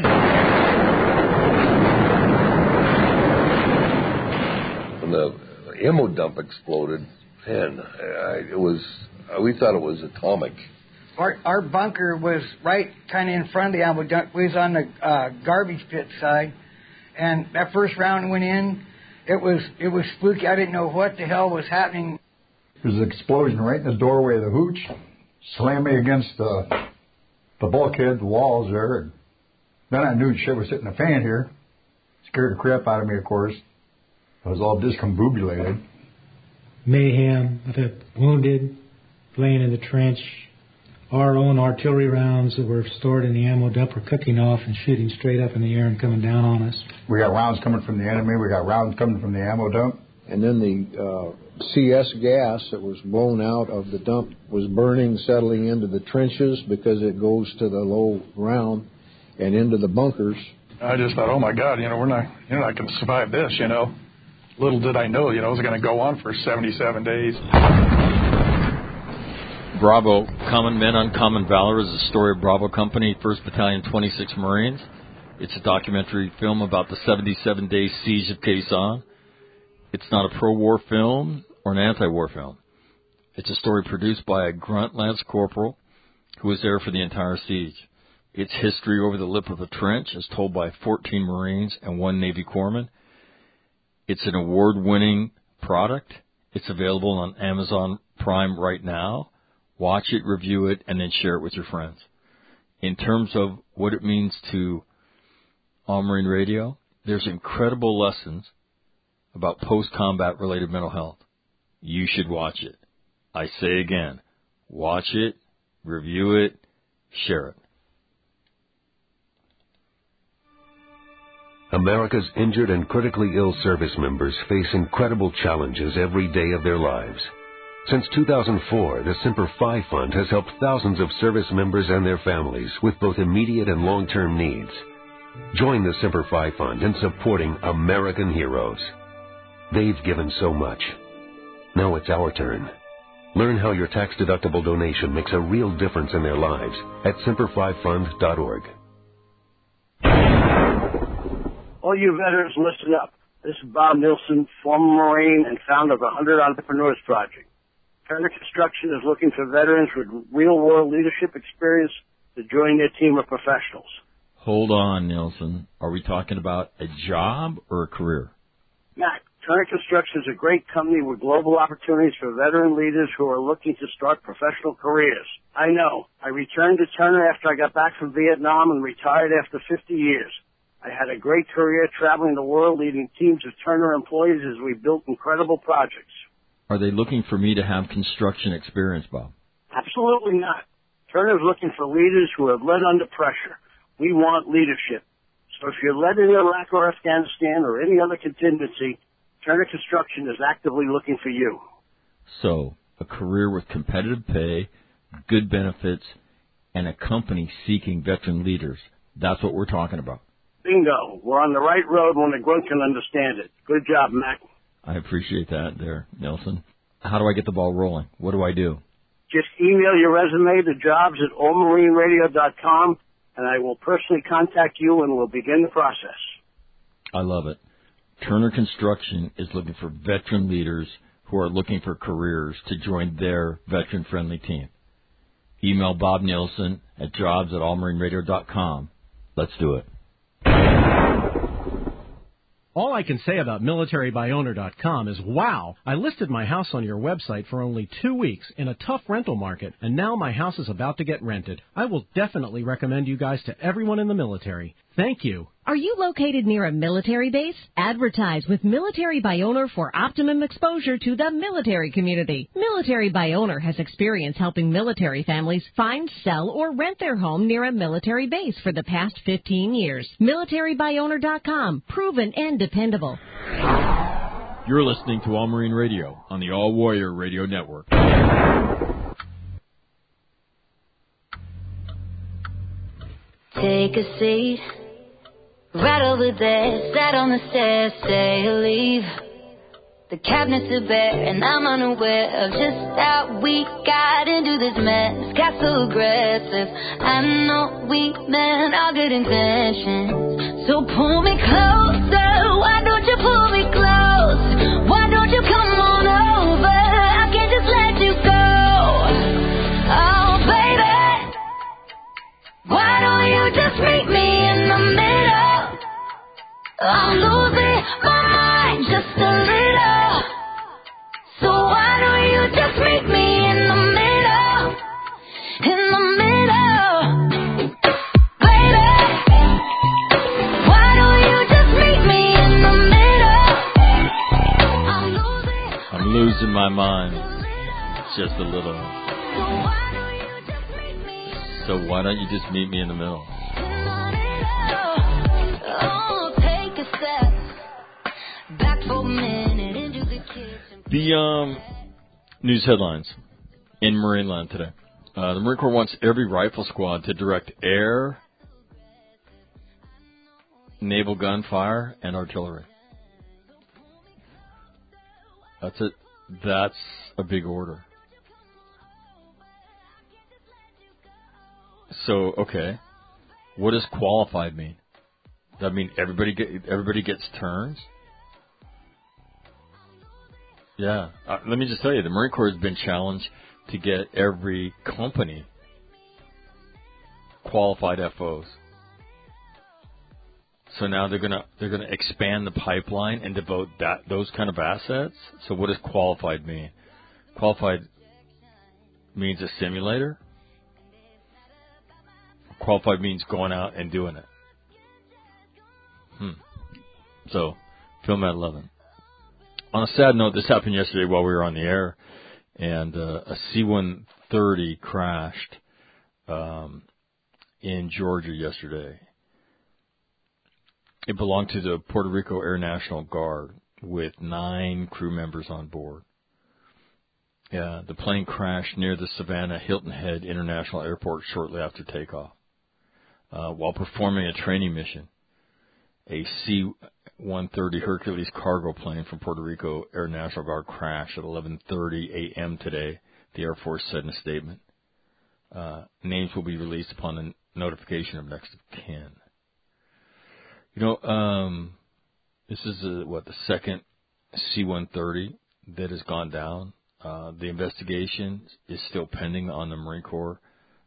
When the ammo dump exploded, man, we thought it was atomic. Our bunker was right kind of in front of the ammo dump. We was on the garbage pit side, and that first round went in. It was spooky. I didn't know what the hell was happening. There was an explosion right in the doorway of the hooch, slammed me against the bulkhead, the walls there. And then I knew shit was hitting the fan here. Scared the crap out of me, of course. I was all discombobulated. Mayhem, the wounded, laying in the trench. Our own artillery rounds that were stored in the ammo dump were cooking off and shooting straight up in the air and coming down on us. We got rounds coming from the enemy. We got rounds coming from the ammo dump. And then the CS gas that was blown out of the dump was burning, settling into the trenches because it goes to the low ground and into the bunkers. I just thought, oh my God, you're not going to survive this, Little did I know, it was going to go on for 77 days. Bravo, Common Men, Uncommon Valor is a story of Bravo Company, 1st Battalion, 26 Marines. It's a documentary film about the 77-day siege of Khe Sanh. It's not a pro-war film or an anti-war film. It's a story produced by a grunt lance corporal who was there for the entire siege. Its history over the lip of the trench is told by 14 Marines and 1 Navy corpsman. It's an award-winning product. It's available on Amazon Prime right now. Watch it, review it, and then share it with your friends. In terms of what it means to All Marine Radio, there's incredible lessons about post-combat related mental health. You should watch it. I say again, watch it, review it, share it. America's injured and critically ill service members face incredible challenges every day of their lives. Since 2004, the Semper Fi Fund has helped thousands of service members and their families with both immediate and long-term needs. Join the Semper Fi Fund in supporting American heroes. They've given so much. Now it's our turn. Learn how your tax-deductible donation makes a real difference in their lives at SemperFiFund.org. All you veterans, listen up. This is Bob Nilsson, former Marine and founder of the 100 Entrepreneurs Project. Turner Construction is looking for veterans with real-world leadership experience to join their team of professionals. Hold on, Nilsson. Are we talking about a job or a career? Matt, Turner Construction is a great company with global opportunities for veteran leaders who are looking to start professional careers. I know. I returned to Turner after I got back from Vietnam and retired after 50 years. I had a great career traveling the world leading teams of Turner employees as we built incredible projects. Are they looking for me to have construction experience, Bob? Absolutely not. Turner is looking for leaders who have led under pressure. We want leadership. So if you're led in Iraq or Afghanistan or any other contingency, Turner Construction is actively looking for you. So, a career with competitive pay, good benefits, and a company seeking veteran leaders. That's what we're talking about. Bingo. We're on the right road when the grunt can understand it. Good job, Mac. I appreciate that there, Nelson. How do I get the ball rolling? What do I do? Just email your resume to jobs@allmarineradio.com, and I will personally contact you and we'll begin the process. I love it. Turner Construction is looking for veteran leaders who are looking for careers to join their veteran-friendly team. Email Bob Nilsson at jobs@allmarineradio.com. Let's do it. All I can say about MilitaryByOwner.com is, wow, I listed my house on your website for only 2 weeks in a tough rental market, and now my house is about to get rented. I will definitely recommend you guys to everyone in the military. Thank you. Are you located near a military base? Advertise with Military by Owner for optimum exposure to the military community. Military by Owner has experience helping military families find, sell, or rent their home near a military base for the past 15 years. MilitaryByOwner.com. Proven and dependable. You're listening to All Marine Radio on the All Warrior Radio Network. Take a seat. Right over there, sat on the stairs, say leave. The cabinets are bare, and I'm unaware of just how we got into this mess. Got so aggressive. I know we meant all good intentions. So pull me closer. Why don't you pull me close? Why don't you come on over? I can't just let you go. Oh, baby. Why don't you just meet me in the middle? I'm losing my mind just a little. So why don't you just meet me in the middle? In the middle. Baby, why don't you just meet me in the middle? I'm losing my mind just a little. So why don't you just meet me in the middle? The news headlines in Marineland today. The Marine Corps wants every rifle squad to direct air, naval gunfire, and artillery. That's it. That's a big order. So, okay, what does qualified mean? Does that mean everybody gets turns? Yeah. Let me just tell you, the Marine Corps has been challenged to get every company qualified FOs. So now they're gonna expand the pipeline and devote those kind of assets. So what does qualified mean? Qualified means a simulator. Qualified means going out and doing it. So, film at 11. On a sad note, this happened yesterday while we were on the air, and a C-130 crashed in Georgia yesterday. It belonged to the Puerto Rico Air National Guard with 9 crew members on board. The plane crashed near the Savannah Hilton Head International Airport shortly after takeoff. While performing a training mission, a C-130 Hercules cargo plane from Puerto Rico Air National Guard crashed at 11:30 a.m. today, the Air Force said in a statement. Names will be released upon the notification of next of kin. This is the second C-130 that has gone down. The investigation is still pending on the Marine Corps.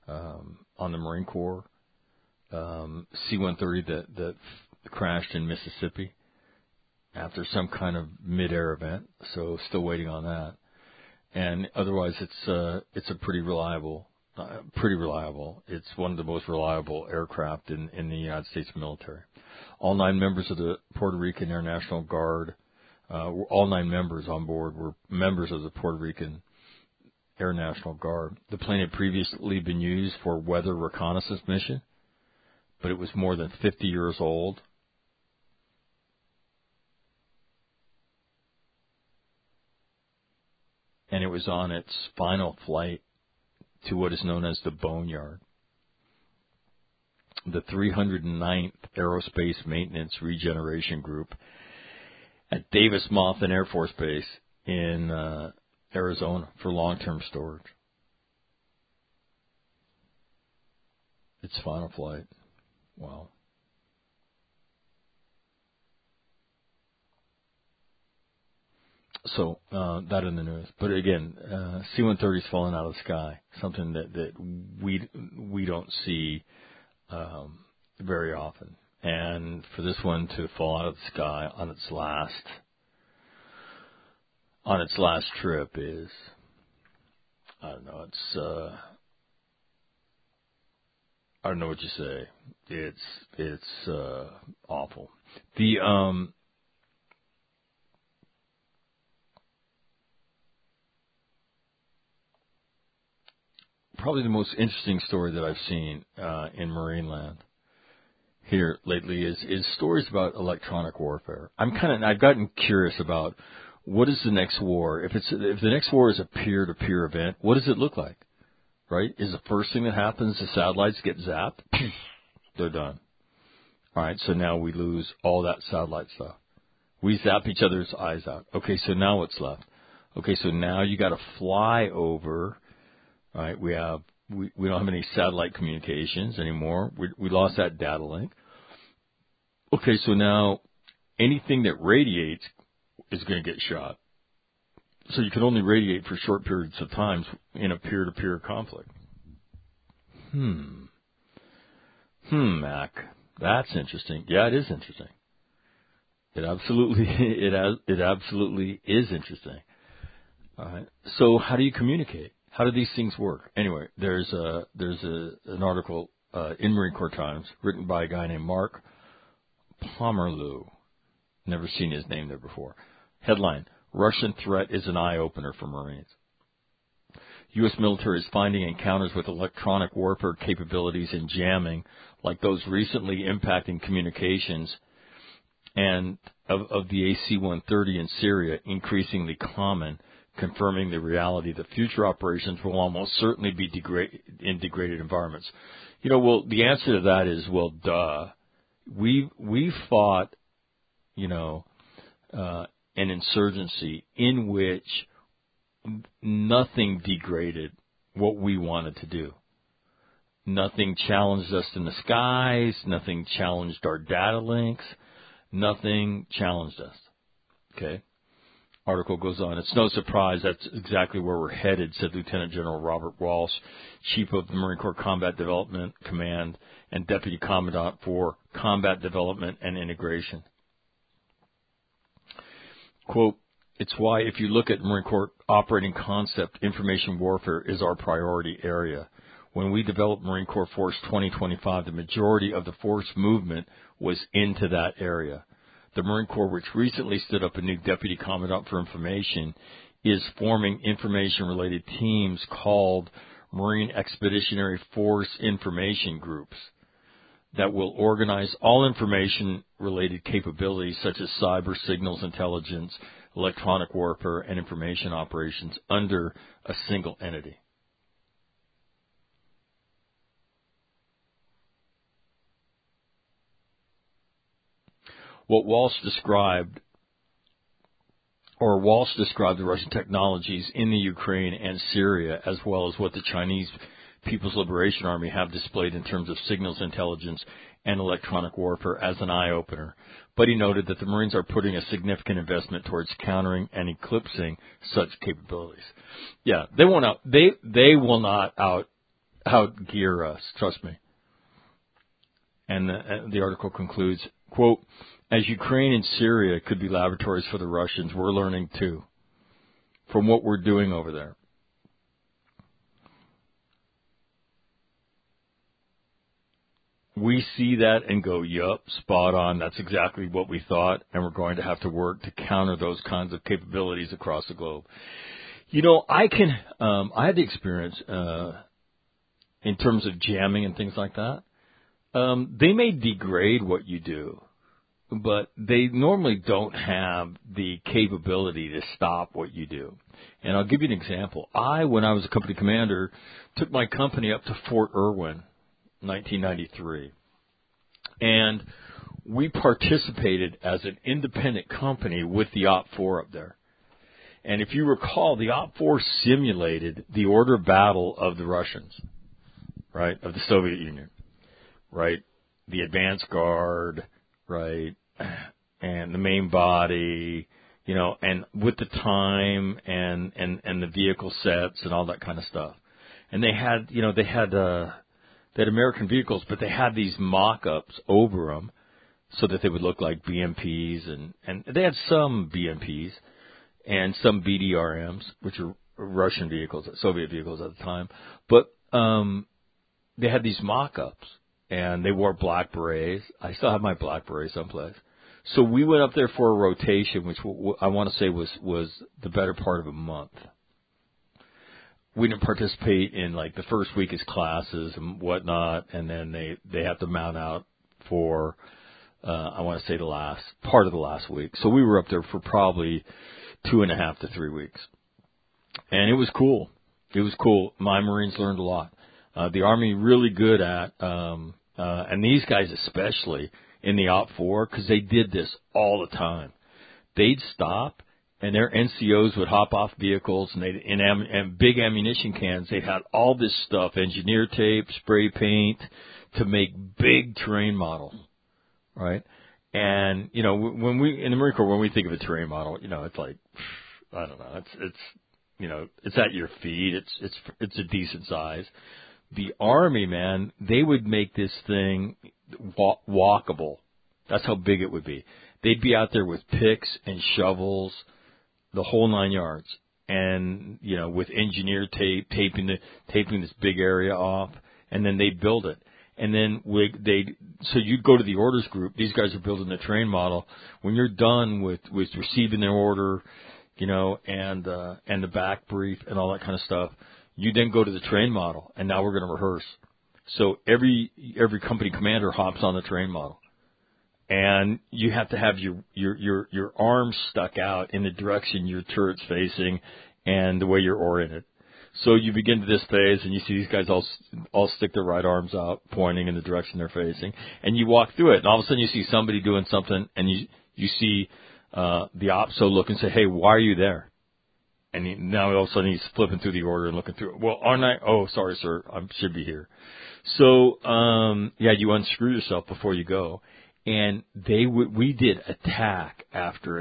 C-130 that crashed in Mississippi after some kind of mid-air event. So still waiting on that. And otherwise, it's a pretty reliable. It's one of the most reliable aircraft in the United States military. All 9 members of the Puerto Rican Air National Guard, all 9 members on board were members of the Puerto Rican Air National Guard. The plane had previously been used for weather reconnaissance mission, but it was more than 50 years old. And it was on its final flight to what is known as the Boneyard, the 309th Aerospace Maintenance Regeneration Group at Davis-Monthan Air Force Base in Arizona for long-term storage. Its final flight. Wow. So that in the news. But again, C-130's fallen out of the sky, something that we don't see very often. And for this one to fall out of the sky on its last trip is, I don't know, I don't know what you say. It's awful. Probably the most interesting story that I've seen in Marineland here lately is stories about electronic warfare. I've gotten curious about what is the next war. If the next war is a peer-to-peer event, what does it look like? Right? Is the first thing that happens the satellites get zapped? They're done. All right, so now we lose all that satellite stuff. We zap each other's eyes out. Okay, so now what's left? Okay, so now you got to fly over. Right, we don't have any satellite communications anymore. We lost that data link. Okay, so now anything that radiates is going to get shot. So you can only radiate for short periods of time in a peer-to-peer conflict. Mac, that's interesting. Yeah, it is interesting. It absolutely is interesting. All right. So how do you communicate? How do these things work? Anyway, there's an article in Marine Corps Times written by a guy named Mark Pomerleau. Never seen his name there before. Headline: Russian threat is an eye-opener for Marines. U.S. military is finding encounters with electronic warfare capabilities and jamming, like those recently impacting communications, and of the AC-130 in Syria, increasingly common, confirming the reality that future operations will almost certainly be in degraded environments. Well, the answer to that is, well, duh. We fought, an insurgency in which nothing degraded what we wanted to do. Nothing challenged us in the skies. Nothing challenged our data links. Nothing challenged us. Okay? Article goes on. It's no surprise that's exactly where we're headed, said Lieutenant General Robert Walsh, Chief of the Marine Corps Combat Development Command and Deputy Commandant for Combat Development and Integration. Quote, it's why if you look at Marine Corps operating concept, information warfare is our priority area. When we developed Marine Corps Force 2025, the majority of the force movement was into that area. The Marine Corps, which recently stood up a new Deputy Commandant for Information, is forming information-related teams called Marine Expeditionary Force Information Groups. that will organize all information-related capabilities such as cyber signals intelligence, electronic warfare, and information operations under a single entity. Walsh described the Russian technologies in the Ukraine and Syria, as well as what the Chinese People's Liberation Army have displayed in terms of signals intelligence and electronic warfare as an eye-opener. But he noted that the Marines are putting a significant investment towards countering and eclipsing such capabilities. Yeah, they will not outgear us, trust me. And the article concludes, quote, as Ukraine and Syria could be laboratories for the Russians, we're learning too from what we're doing over there. We see that and go, yup, spot on. That's exactly what we thought, and we're going to have to work to counter those kinds of capabilities across the globe. You know, I had the experience in terms of jamming and things like that. They may degrade what you do, but they normally don't have the capability to stop what you do. And I'll give you an example. When I was a company commander, took my company up to Fort Irwin, 1993. And we participated as an independent company with the OPFOR up there. And if you recall, the OPFOR simulated the order of battle of the Russians, right, of the Soviet Union, right, the advance guard, right, and the main body, you know, and with the time and the vehicle sets and all that kind of stuff. And they had American vehicles, but they had these mock-ups over them so that they would look like BMPs, and they had some BMPs and some BDRMs, which are Russian vehicles, Soviet vehicles at the time. But they had these mock-ups, and they wore black berets. I still have my black beret someplace. So we went up there for a rotation, which I want to say was the better part of a month. We didn't participate in, like, the first week is classes and whatnot, and then they have to mount out for, I want to say, the last part of the last week. So we were up there for probably 2.5 to 3 weeks. And it was cool. It was cool. My Marines learned a lot. The Army really good at, and these guys especially in the OPFOR, because they did this all the time. They'd stop, and their NCOs would hop off vehicles, and and big ammunition cans. They had all this stuff, engineer tape, spray paint, to make big terrain models, right? And you know, when we in the Marine Corps, when we think of a terrain model, you know, it's like, I don't know, it's you know, it's at your feet. It's a decent size. The Army, man, they would make this thing walkable. That's how big it would be. They'd be out there with picks and shovels, the whole 9 yards, and you know, with engineer tape, taping this big area off, and then they'd build it. And then so you'd go to the orders group. These guys are building the terrain model. When you're done with receiving their order, you know, and the back brief and all that kind of stuff, you then go to the terrain model, and now we're going to rehearse. So every company commander hops on the terrain model, and you have to have your arms stuck out in the direction your turret's facing and the way you're oriented. So you begin to this phase, and you see these guys all stick their right arms out, pointing in the direction they're facing, and you walk through it, and all of a sudden you see somebody doing something, and you see the OPSO look and say, "Hey, why are you there?" And now all of a sudden he's flipping through the order and looking through it. Well, aren't I? Oh, sorry, sir. I should be here. So, you unscrew yourself before you go. And we did attack after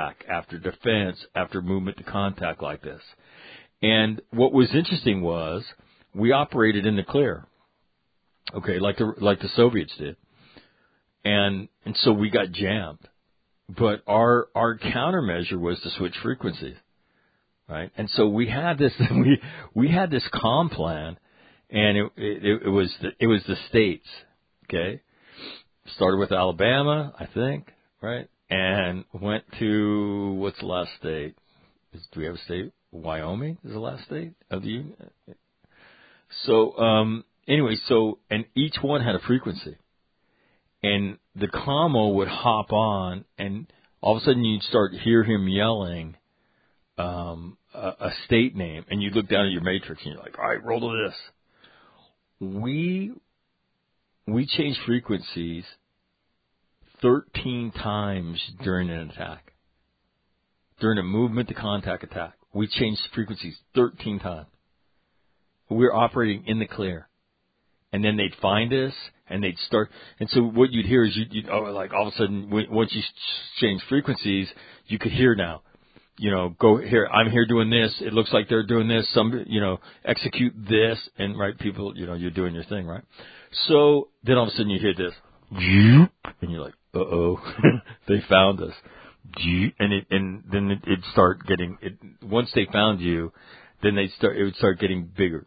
defense after movement to contact like this. And what was interesting was we operated in the clear. Okay, like the Soviets did. And so we got jammed. But our countermeasure was to switch frequencies. Right, and so we had this comm plan, and it was the states, okay. Started with Alabama, I think, right, and went to what's the last state? Do we have a state? Wyoming is the last state of the union. So anyway, and each one had a frequency, and the commo would hop on, and all of a sudden you'd start hear him yelling a state name, and you look down at your matrix and you're like, all right, roll to this. We changed frequencies 13 times during an attack. During a movement to contact attack, we changed frequencies 13 times. We're operating in the clear. And then they'd find us, and they'd start. And so what you'd hear is, like all of a sudden, once you change frequencies, you could hear now. Go here. I'm here doing this. It looks like they're doing this. Execute this, and right, people, you're doing your thing, right? So then all of a sudden you hear this, and you're like, uh-oh, they found us. And then it'd start getting it. Once they found you, then it would start getting bigger.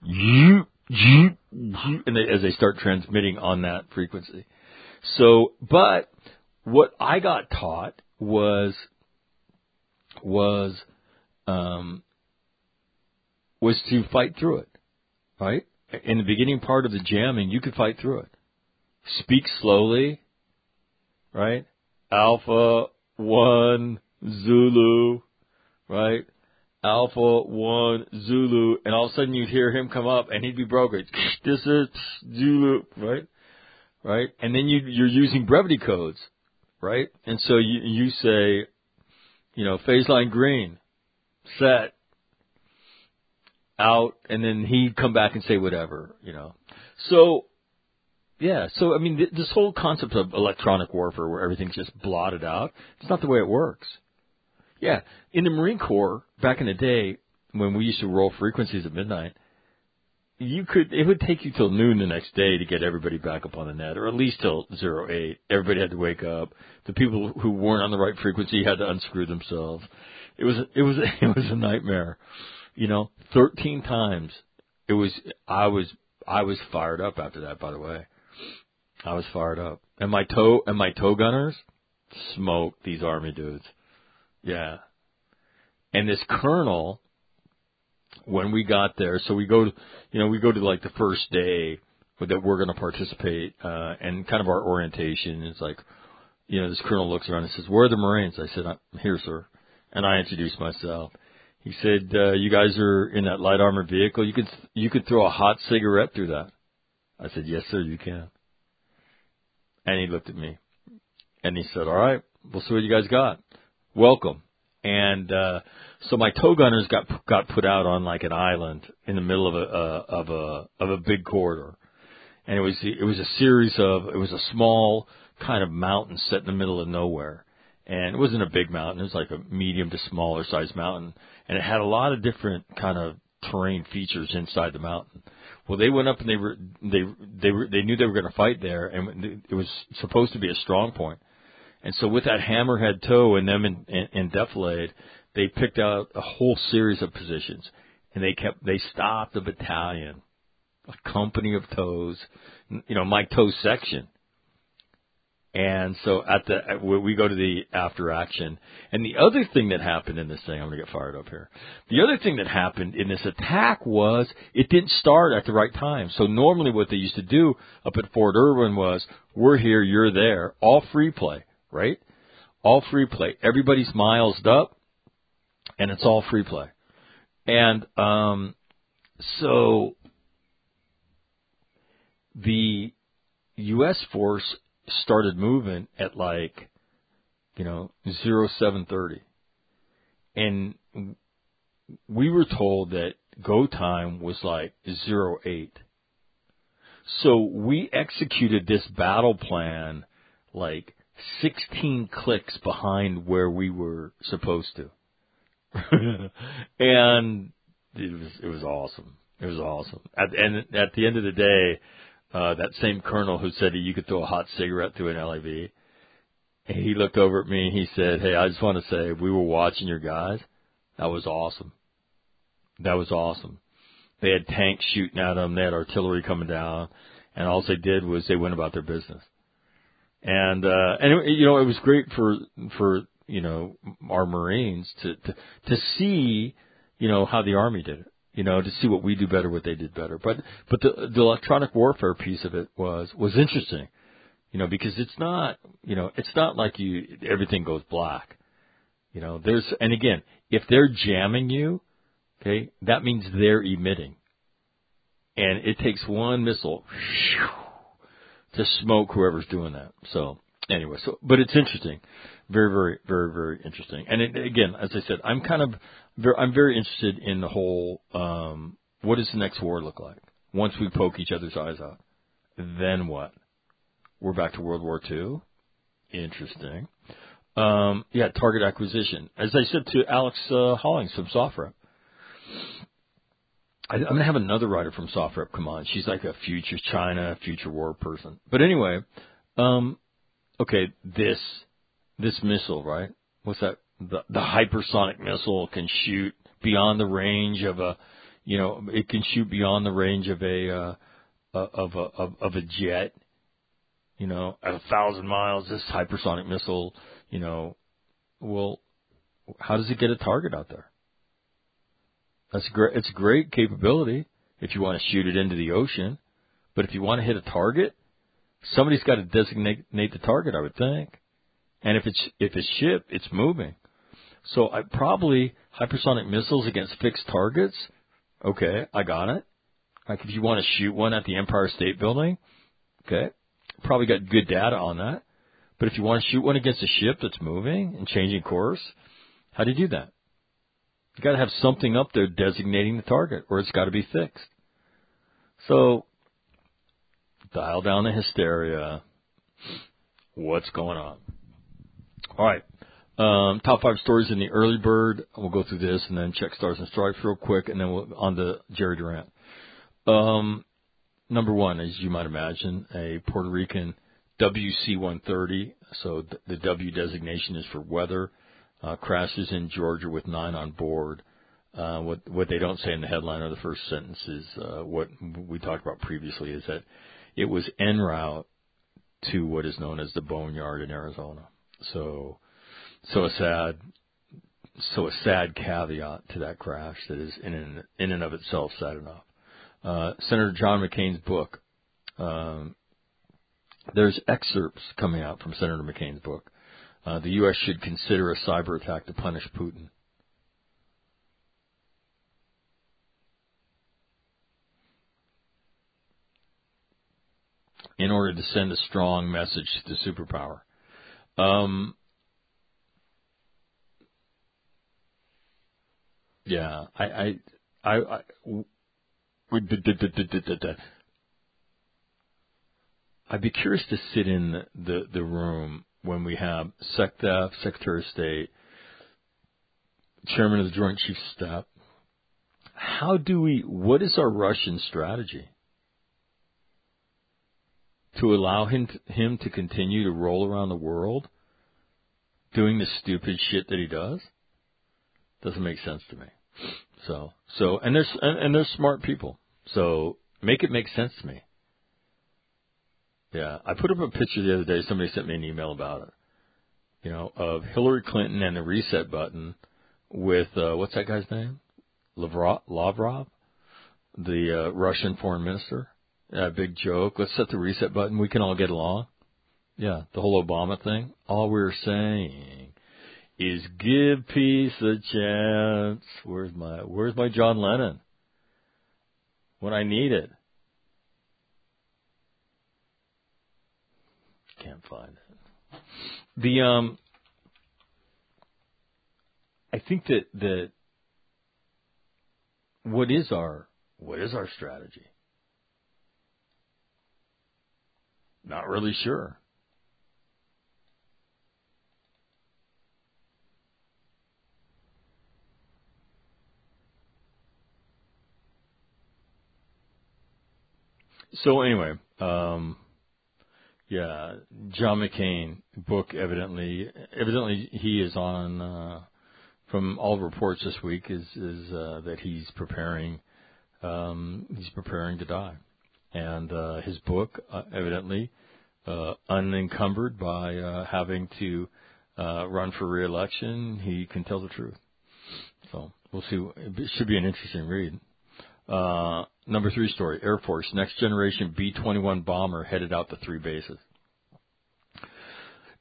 And as they start transmitting on that frequency. So, but what I got taught was to fight through it, right? In the beginning part of the jamming, you could fight through it. Speak slowly, right? Alpha 1 Zulu, right? Alpha 1 Zulu, and all of a sudden you'd hear him come up, and he'd be broken. This is Zulu, right? Right? And then you're using brevity codes, right? And so you say, phase line green, set, out, and then he'd come back and say whatever, So, yeah, so, I mean, this whole concept of electronic warfare where everything's just blotted out, it's not the way it works. Yeah, in the Marine Corps, back in the day, when we used to roll frequencies at midnight, it would take you till noon the next day to get everybody back up on the net, or at least till 08. Everybody had to wake up. The people who weren't on the right frequency had to unscrew themselves. It was a nightmare. 13 times. I was fired up after that, by the way. I was fired up. And my tow gunners smoked these Army dudes. Yeah. And this colonel, when we got there, so we go to like the first day that we're going to participate, and kind of our orientation is like, this colonel looks around and says, "Where are the Marines?" I said, "I'm here, sir." And I introduced myself. He said, "You guys are in that light armored vehicle. You could throw a hot cigarette through that." I said, "Yes, sir, you can." And he looked at me and he said, "All right, we'll see what you guys got. Welcome." And so my tow gunners got put out on like an island in the middle of a big corridor, and it was a small kind of mountain set in the middle of nowhere, and it wasn't a big mountain. It was like a medium to smaller sized mountain, and it had a lot of different kind of terrain features inside the mountain. Well, they went up and they knew they were going to fight there, and it was supposed to be a strong point. And so with that hammerhead tow and them in defilade, they picked out a whole series of positions, and they stopped a battalion, a company of tows, my tow section. And so we go to the after action. And the other thing that happened in this thing, I'm going to get fired up here. The other thing that happened in this attack was it didn't start at the right time. So normally what they used to do up at Fort Irwin was, we're here, you're there, all free play. Right? All free play. Everybody's milesed up, and it's all free play. And so the U.S. force started moving at 07:30. And we were told that go time was 08. So we executed this battle plan 16 clicks behind where we were supposed to. And it was awesome. It was awesome. At the end of the day, that same colonel who said you could throw a hot cigarette through an LAV, he looked over at me and he said, "Hey, I just want to say we were watching your guys. That was awesome. That was awesome. They had tanks shooting at them. They had artillery coming down, and all they did was they went about their business." And it was great for our Marines to see, how the Army did it, to see what we do better, what they did better. But the electronic warfare piece of it was interesting because it's not like everything goes black. And again, if they're jamming you, okay, that means they're emitting. And it takes one missile to smoke whoever's doing that. So anyway, but it's interesting. Very, very, very, very interesting. And again, as I said, I'm very interested in the whole, what does the next war look like? Once we poke each other's eyes out, then what? We're back to World War II? Interesting. Target acquisition. As I said to Alex Hollings from SoftRep, I'm going to have another writer from SoftRep come on. She's like a future China, future war person. But anyway, this missile, right? What's that? The hypersonic missile can shoot beyond the range of it can shoot beyond the range of a jet. At 1,000 miles, this hypersonic missile, well, how does it get a target out there? That's great. It's a great capability if you want to shoot it into the ocean. But if you want to hit a target, somebody's got to designate the target, I would think. And if it's ship, it's moving. So probably hypersonic missiles against fixed targets. Okay, I got it. Like if you want to shoot one at the Empire State Building, okay, probably got good data on that. But if you want to shoot one against a ship that's moving and changing course, how do you do that? You got to have something up there designating the target, or it's got to be fixed. So, dial down the hysteria. What's going on? All right. Top 5 stories in the early bird. We'll go through this and then check stars and stripes real quick, and then we'll on to Jerry Durant. Number 1, as you might imagine, a Puerto Rican WC-130. So the W designation is for weather. Crashes in Georgia with 9 on board. What they don't say in the headline or the first sentence is what we talked about previously is that it was en route to what is known as the Boneyard in Arizona. So a sad caveat to that crash that is in and of itself sad enough. Senator John McCain's book. There's excerpts coming out from Senator McCain's book. The U.S. should consider a cyber attack to punish Putin. In order to send a strong message to the superpower. I'd be curious to sit in the room when we have SecDef, Secretary of State, Chairman of the Joint Chiefs of Staff. What is our Russian strategy? To allow him to continue to roll around the world doing the stupid shit that he does? Doesn't make sense to me. And there's smart people. So make it make sense to me. Yeah, I put up a picture the other day. Somebody sent me an email about it. Of Hillary Clinton and the reset button with what's that guy's name? Lavrov, the Russian foreign minister. Big joke. Let's set the reset button. We can all get along. Yeah, the whole Obama thing. All we're saying is give peace a chance. Where's my John Lennon? When I need it. Can't find it. I think that what is our strategy? Not really sure. So anyway, John McCain book evidently he is on from all reports this week is that he's preparing to die, and his book evidently unencumbered by having to run for re-election, he can tell the truth. So we'll see. It should be an interesting read. Number 3 story, Air Force, next generation B-21 bomber headed out to 3 bases.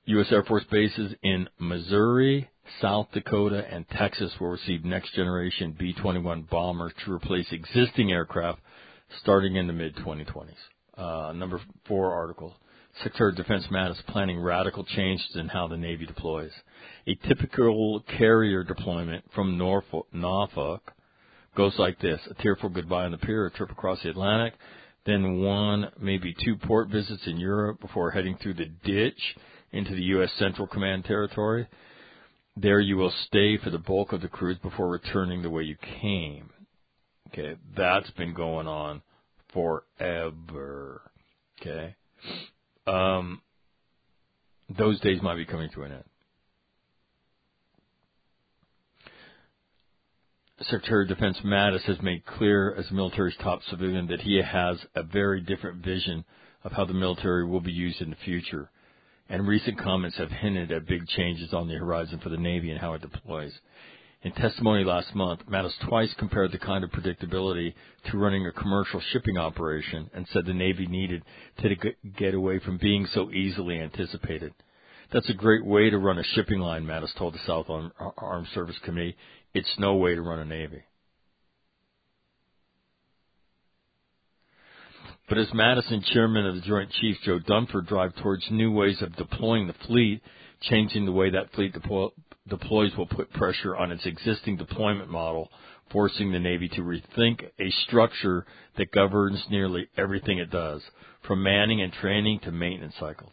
U.S. Air Force bases in Missouri, South Dakota, and Texas will receive next-generation B-21 bombers to replace existing aircraft starting in the mid-2020s. Number 4 article. Secretary of Defense Mattis planning radical changes in how the Navy deploys. A typical carrier deployment from Norfolk goes like this: a tearful goodbye on the pier, a trip across the Atlantic, then 1, maybe 2 port visits in Europe before heading through the ditch into the U.S. Central Command territory. There you will stay for the bulk of the cruise before returning the way you came. Okay, that's been going on forever. Okay. Those days might be coming to an end. Secretary of Defense Mattis has made clear as the military's top civilian that he has a very different vision of how the military will be used in the future. And recent comments have hinted at big changes on the horizon for the Navy and how it deploys. In testimony last month, Mattis twice compared the kind of predictability to running a commercial shipping operation and said the Navy needed to get away from being so easily anticipated. That's a great way to run a shipping line, Mattis told the South Armed Service Committee. It's no way to run a Navy. But as Mattis and Chairman of the Joint Chiefs Joe Dunford drive towards new ways of deploying the fleet, changing the way that fleet deploys will put pressure on its existing deployment model, forcing the Navy to rethink a structure that governs nearly everything it does, from manning and training to maintenance cycles.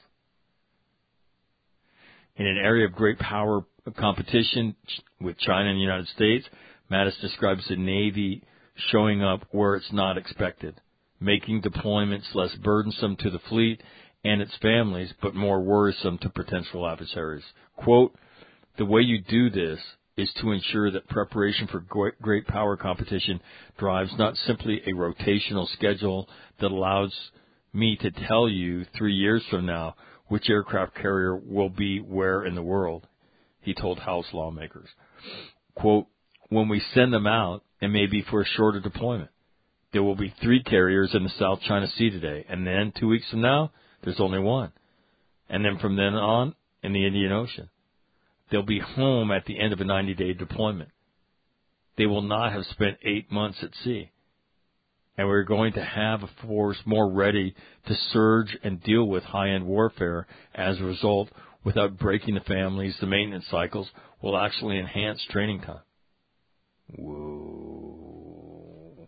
In an area of great power competition with China and the United States, Mattis describes the Navy showing up where it's not expected, making deployments less burdensome to the fleet and its families, but more worrisome to potential adversaries. Quote, the way you do this is to ensure that preparation for great power competition drives not simply a rotational schedule that allows me to tell you 3 years from now which aircraft carrier will be where in the world, he told House lawmakers. Quote, when we send them out, it may be for a shorter deployment. There will be 3 carriers in the South China Sea today, and then 2 weeks from now, there's only 1. And then from then on, in the Indian Ocean. They'll be home at the end of a 90-day deployment. They will not have spent 8 months at sea. And we're going to have a force more ready to surge and deal with high-end warfare. As a result, without breaking the families, the maintenance cycles will actually enhance training time. Whoa.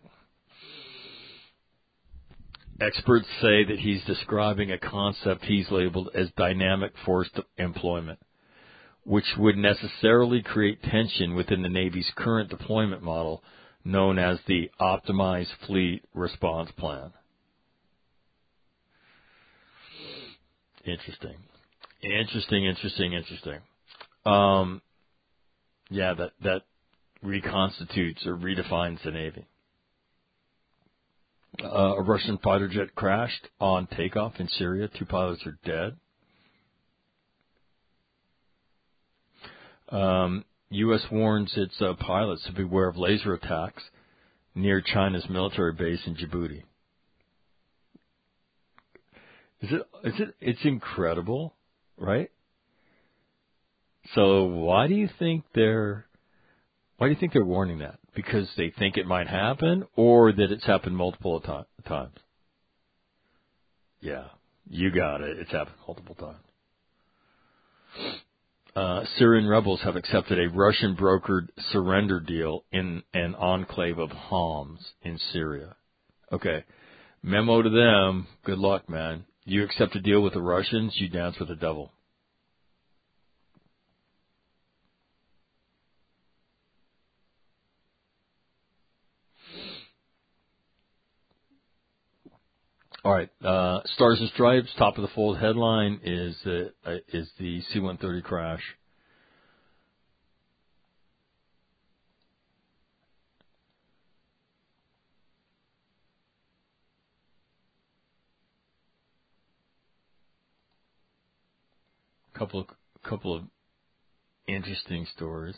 Experts say that he's describing a concept he's labeled as dynamic forced employment, which would necessarily create tension within the Navy's current deployment model, known as the Optimized Fleet Response Plan. Interesting. Yeah, that reconstitutes or redefines the Navy. A Russian fighter jet crashed on takeoff in Syria. 2 pilots are dead. U.S. warns its pilots to beware of laser attacks near China's military base in Djibouti. It's incredible, right? So why do you think they're warning that? Because they think it might happen, or that it's happened multiple times? Yeah, you got it. It's happened multiple times. Syrian rebels have accepted a Russian-brokered surrender deal in an enclave of Homs in Syria. Okay, memo to them, good luck, man. You accept a deal with the Russians, you dance with the devil. All right, Stars and Stripes, top of the fold headline is the C-130 crash. Couple of interesting stories,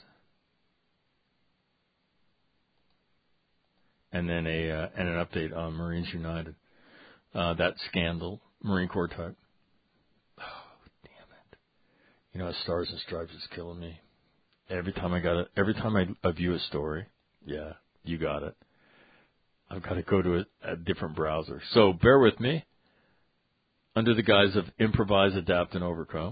and then an update on Marines United. That scandal, Marine Corps type. Oh, damn it. You know, Stars and Stripes is killing me. Every time I view a story, yeah, you got it. I've got to go to a different browser. So bear with me. Under the guise of improvise, adapt, and overcome.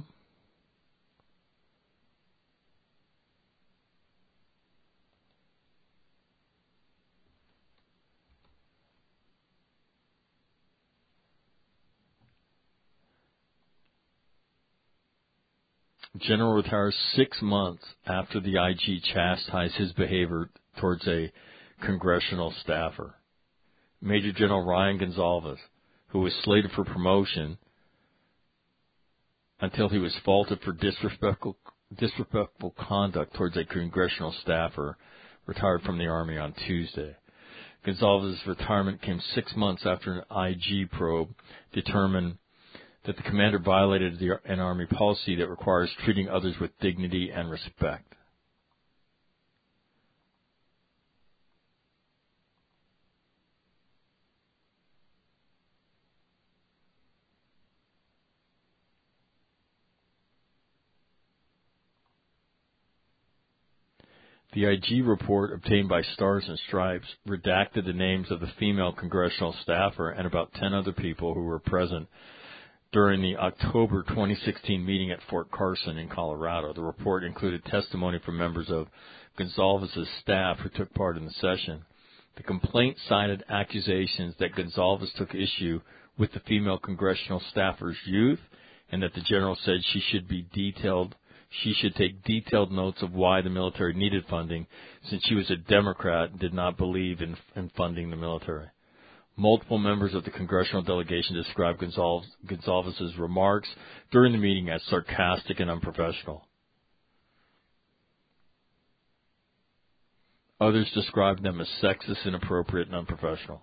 General retires 6 months after the IG chastised his behavior towards a congressional staffer. Major General Ryan Gonsalves, who was slated for promotion until he was faulted for disrespectful conduct towards a congressional staffer, retired from the Army on Tuesday. Gonsalves' retirement came 6 months after an IG probe determined that the commander violated an Army policy that requires treating others with dignity and respect. The IG report obtained by Stars and Stripes redacted the names of the female congressional staffer and about 10 other people who were present during the October 2016 meeting at Fort Carson in Colorado. The report included testimony from members of Gonsalves' staff who took part in the session. The complaint cited accusations that Gonsalves took issue with the female congressional staffer's youth and that the general said she should take detailed notes of why the military needed funding since she was a Democrat and did not believe in funding the military. Multiple members of the congressional delegation described Gonsalves' remarks during the meeting as sarcastic and unprofessional. Others described them as sexist, inappropriate, and unprofessional.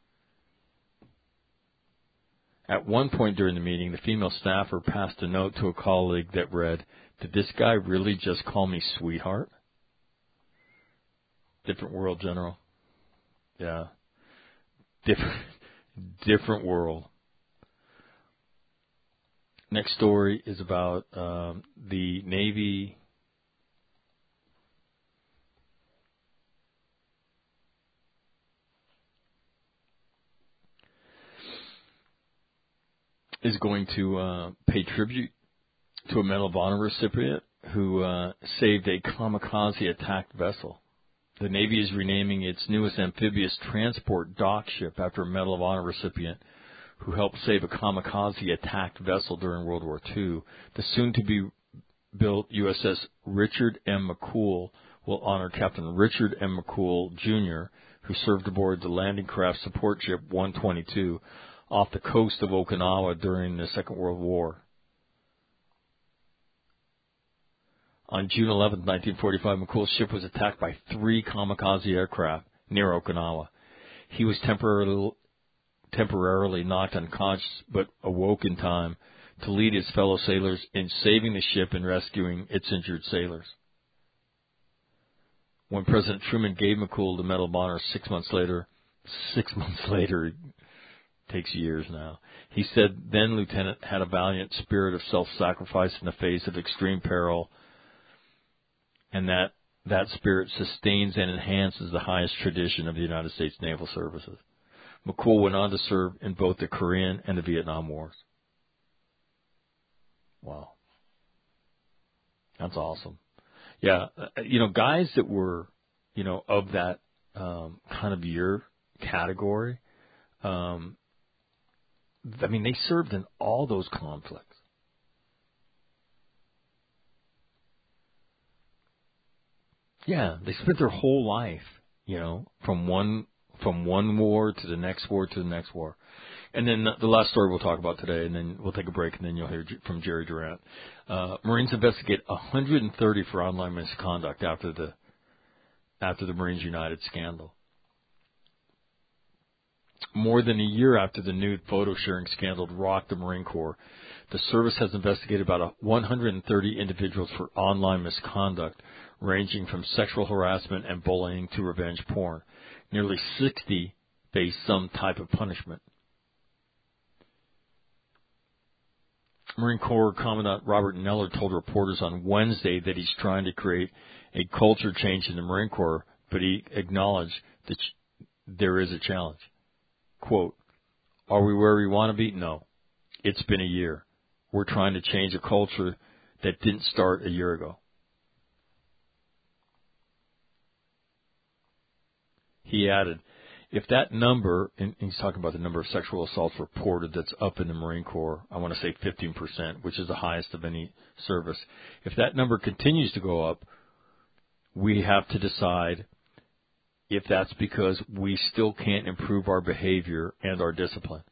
At one point during the meeting, the female staffer passed a note to a colleague that read, "Did this guy really just call me sweetheart?" Different world, General. Yeah. Different world. Next story is about the Navy is going to pay tribute to a Medal of Honor recipient who saved a kamikaze attacked vessel. The Navy is renaming its newest amphibious transport dock ship after a Medal of Honor recipient who helped save a kamikaze attacked vessel during World War II. The soon-to-be-built USS Richard M. McCool will honor Captain Richard M. McCool, Jr., who served aboard the landing craft support ship 122 off the coast of Okinawa during the Second World War. On June 11, 1945, McCool's ship was attacked by 3 kamikaze aircraft near Okinawa. He was temporarily knocked unconscious, but awoke in time to lead his fellow sailors in saving the ship and rescuing its injured sailors. When President Truman gave McCool the Medal of Honor 6 months later, it takes years now, he said then Lieutenant had a valiant spirit of self-sacrifice in the face of extreme peril, and that spirit sustains and enhances the highest tradition of the United States Naval Services. McCool went on to serve in both the Korean and the Vietnam Wars. Wow. That's awesome. Yeah, guys that were, of that kind of year category, they served in all those conflicts. Yeah, they spent their whole life, from one war to the next war to the next war. And then the last story we'll talk about today, and then we'll take a break, and then you'll hear from Jerry Durant. Marines investigate 130 for online misconduct after the Marines United scandal. More than a year after the nude photo sharing scandal rocked the Marine Corps, the service has investigated about 130 individuals for online misconduct, ranging from sexual harassment and bullying to revenge porn. Nearly 60 face some type of punishment. Marine Corps Commandant Robert Neller told reporters on Wednesday that he's trying to create a culture change in the Marine Corps, but he acknowledged that there is a challenge. Quote, "Are we where we want to be? No. It's been a year. We're trying to change a culture that didn't start a year ago." He added, if that number, and he's talking about the number of sexual assaults reported that's up in the Marine Corps, I want to say 15%, which is the highest of any service. If that number continues to go up, we have to decide if that's because we still can't improve our behavior and our discipline.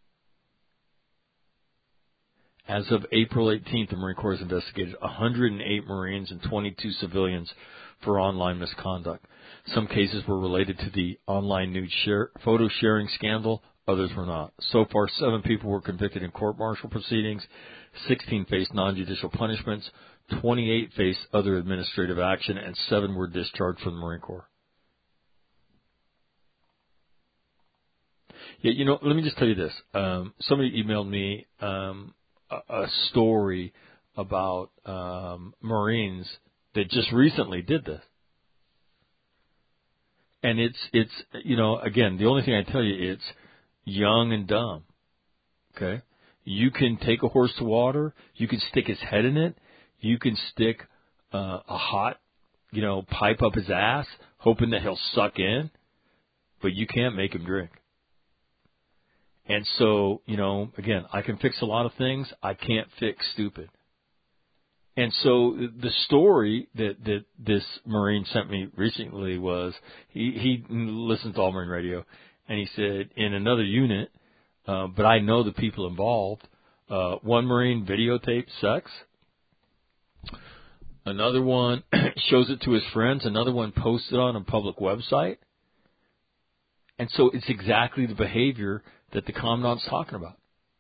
As of April 18th, the Marine Corps has investigated 108 Marines and 22 civilians for online misconduct. Some cases were related to the online nude photo sharing scandal. Others were not. So far, 7 people were convicted in court-martial proceedings. 16 faced non-judicial punishments. 28 faced other administrative action, and 7 were discharged from the Marine Corps. Yeah, you know, let me just tell you this. Somebody emailed me a story about Marines that just recently did this. And it's you know, again, the only thing I tell you, it's young and dumb. Okay? You can take a horse to water. You can stick his head in it. You can stick a hot, you know, pipe up his ass, hoping that he'll suck in. But you can't make him drink. And so, you know, again, I can fix a lot of things. I can't fix stupid. And so the story that this Marine sent me recently was he listens to All Marine Radio, and he said, in another unit, but I know the people involved, one Marine videotaped sex. Another one shows it to his friends. Another one posted on a public website. And so it's exactly the behavior that the Commandant's talking about.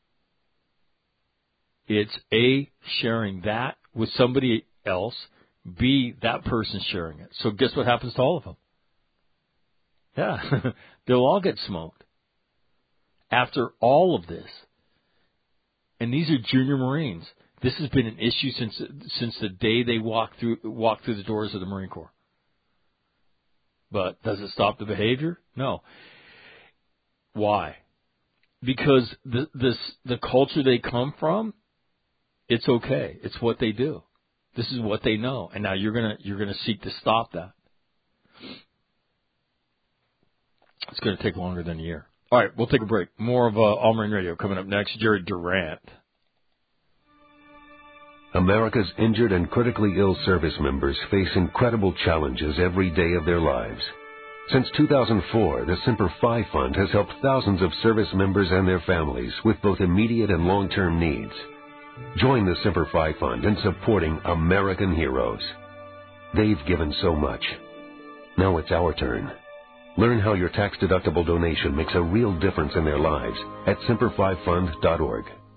It's A, sharing that with somebody else, B, that person sharing it. So guess what happens to all of them? Yeah, they'll all get smoked. After all of this, and these are junior Marines, this has been an issue since the day they walked through the doors of the Marine Corps. But does it stop the behavior? No. Why? Because the culture they come from, it's okay. It's what they do. This is what they know. And now you're gonna seek to stop that. It's going to take longer than a year. All right, we'll take a break. More of All Marine Radio coming up next. Jerry Durant. America's injured and critically ill service members face incredible challenges every day of their lives. Since 2004, the Semper Fi Fund has helped thousands of service members and their families with both immediate and long-term needs. Join the Semper Fi Fund in supporting American heroes. They've given so much. Now it's our turn. Learn how your tax-deductible donation makes a real difference in their lives at semperfifund.org.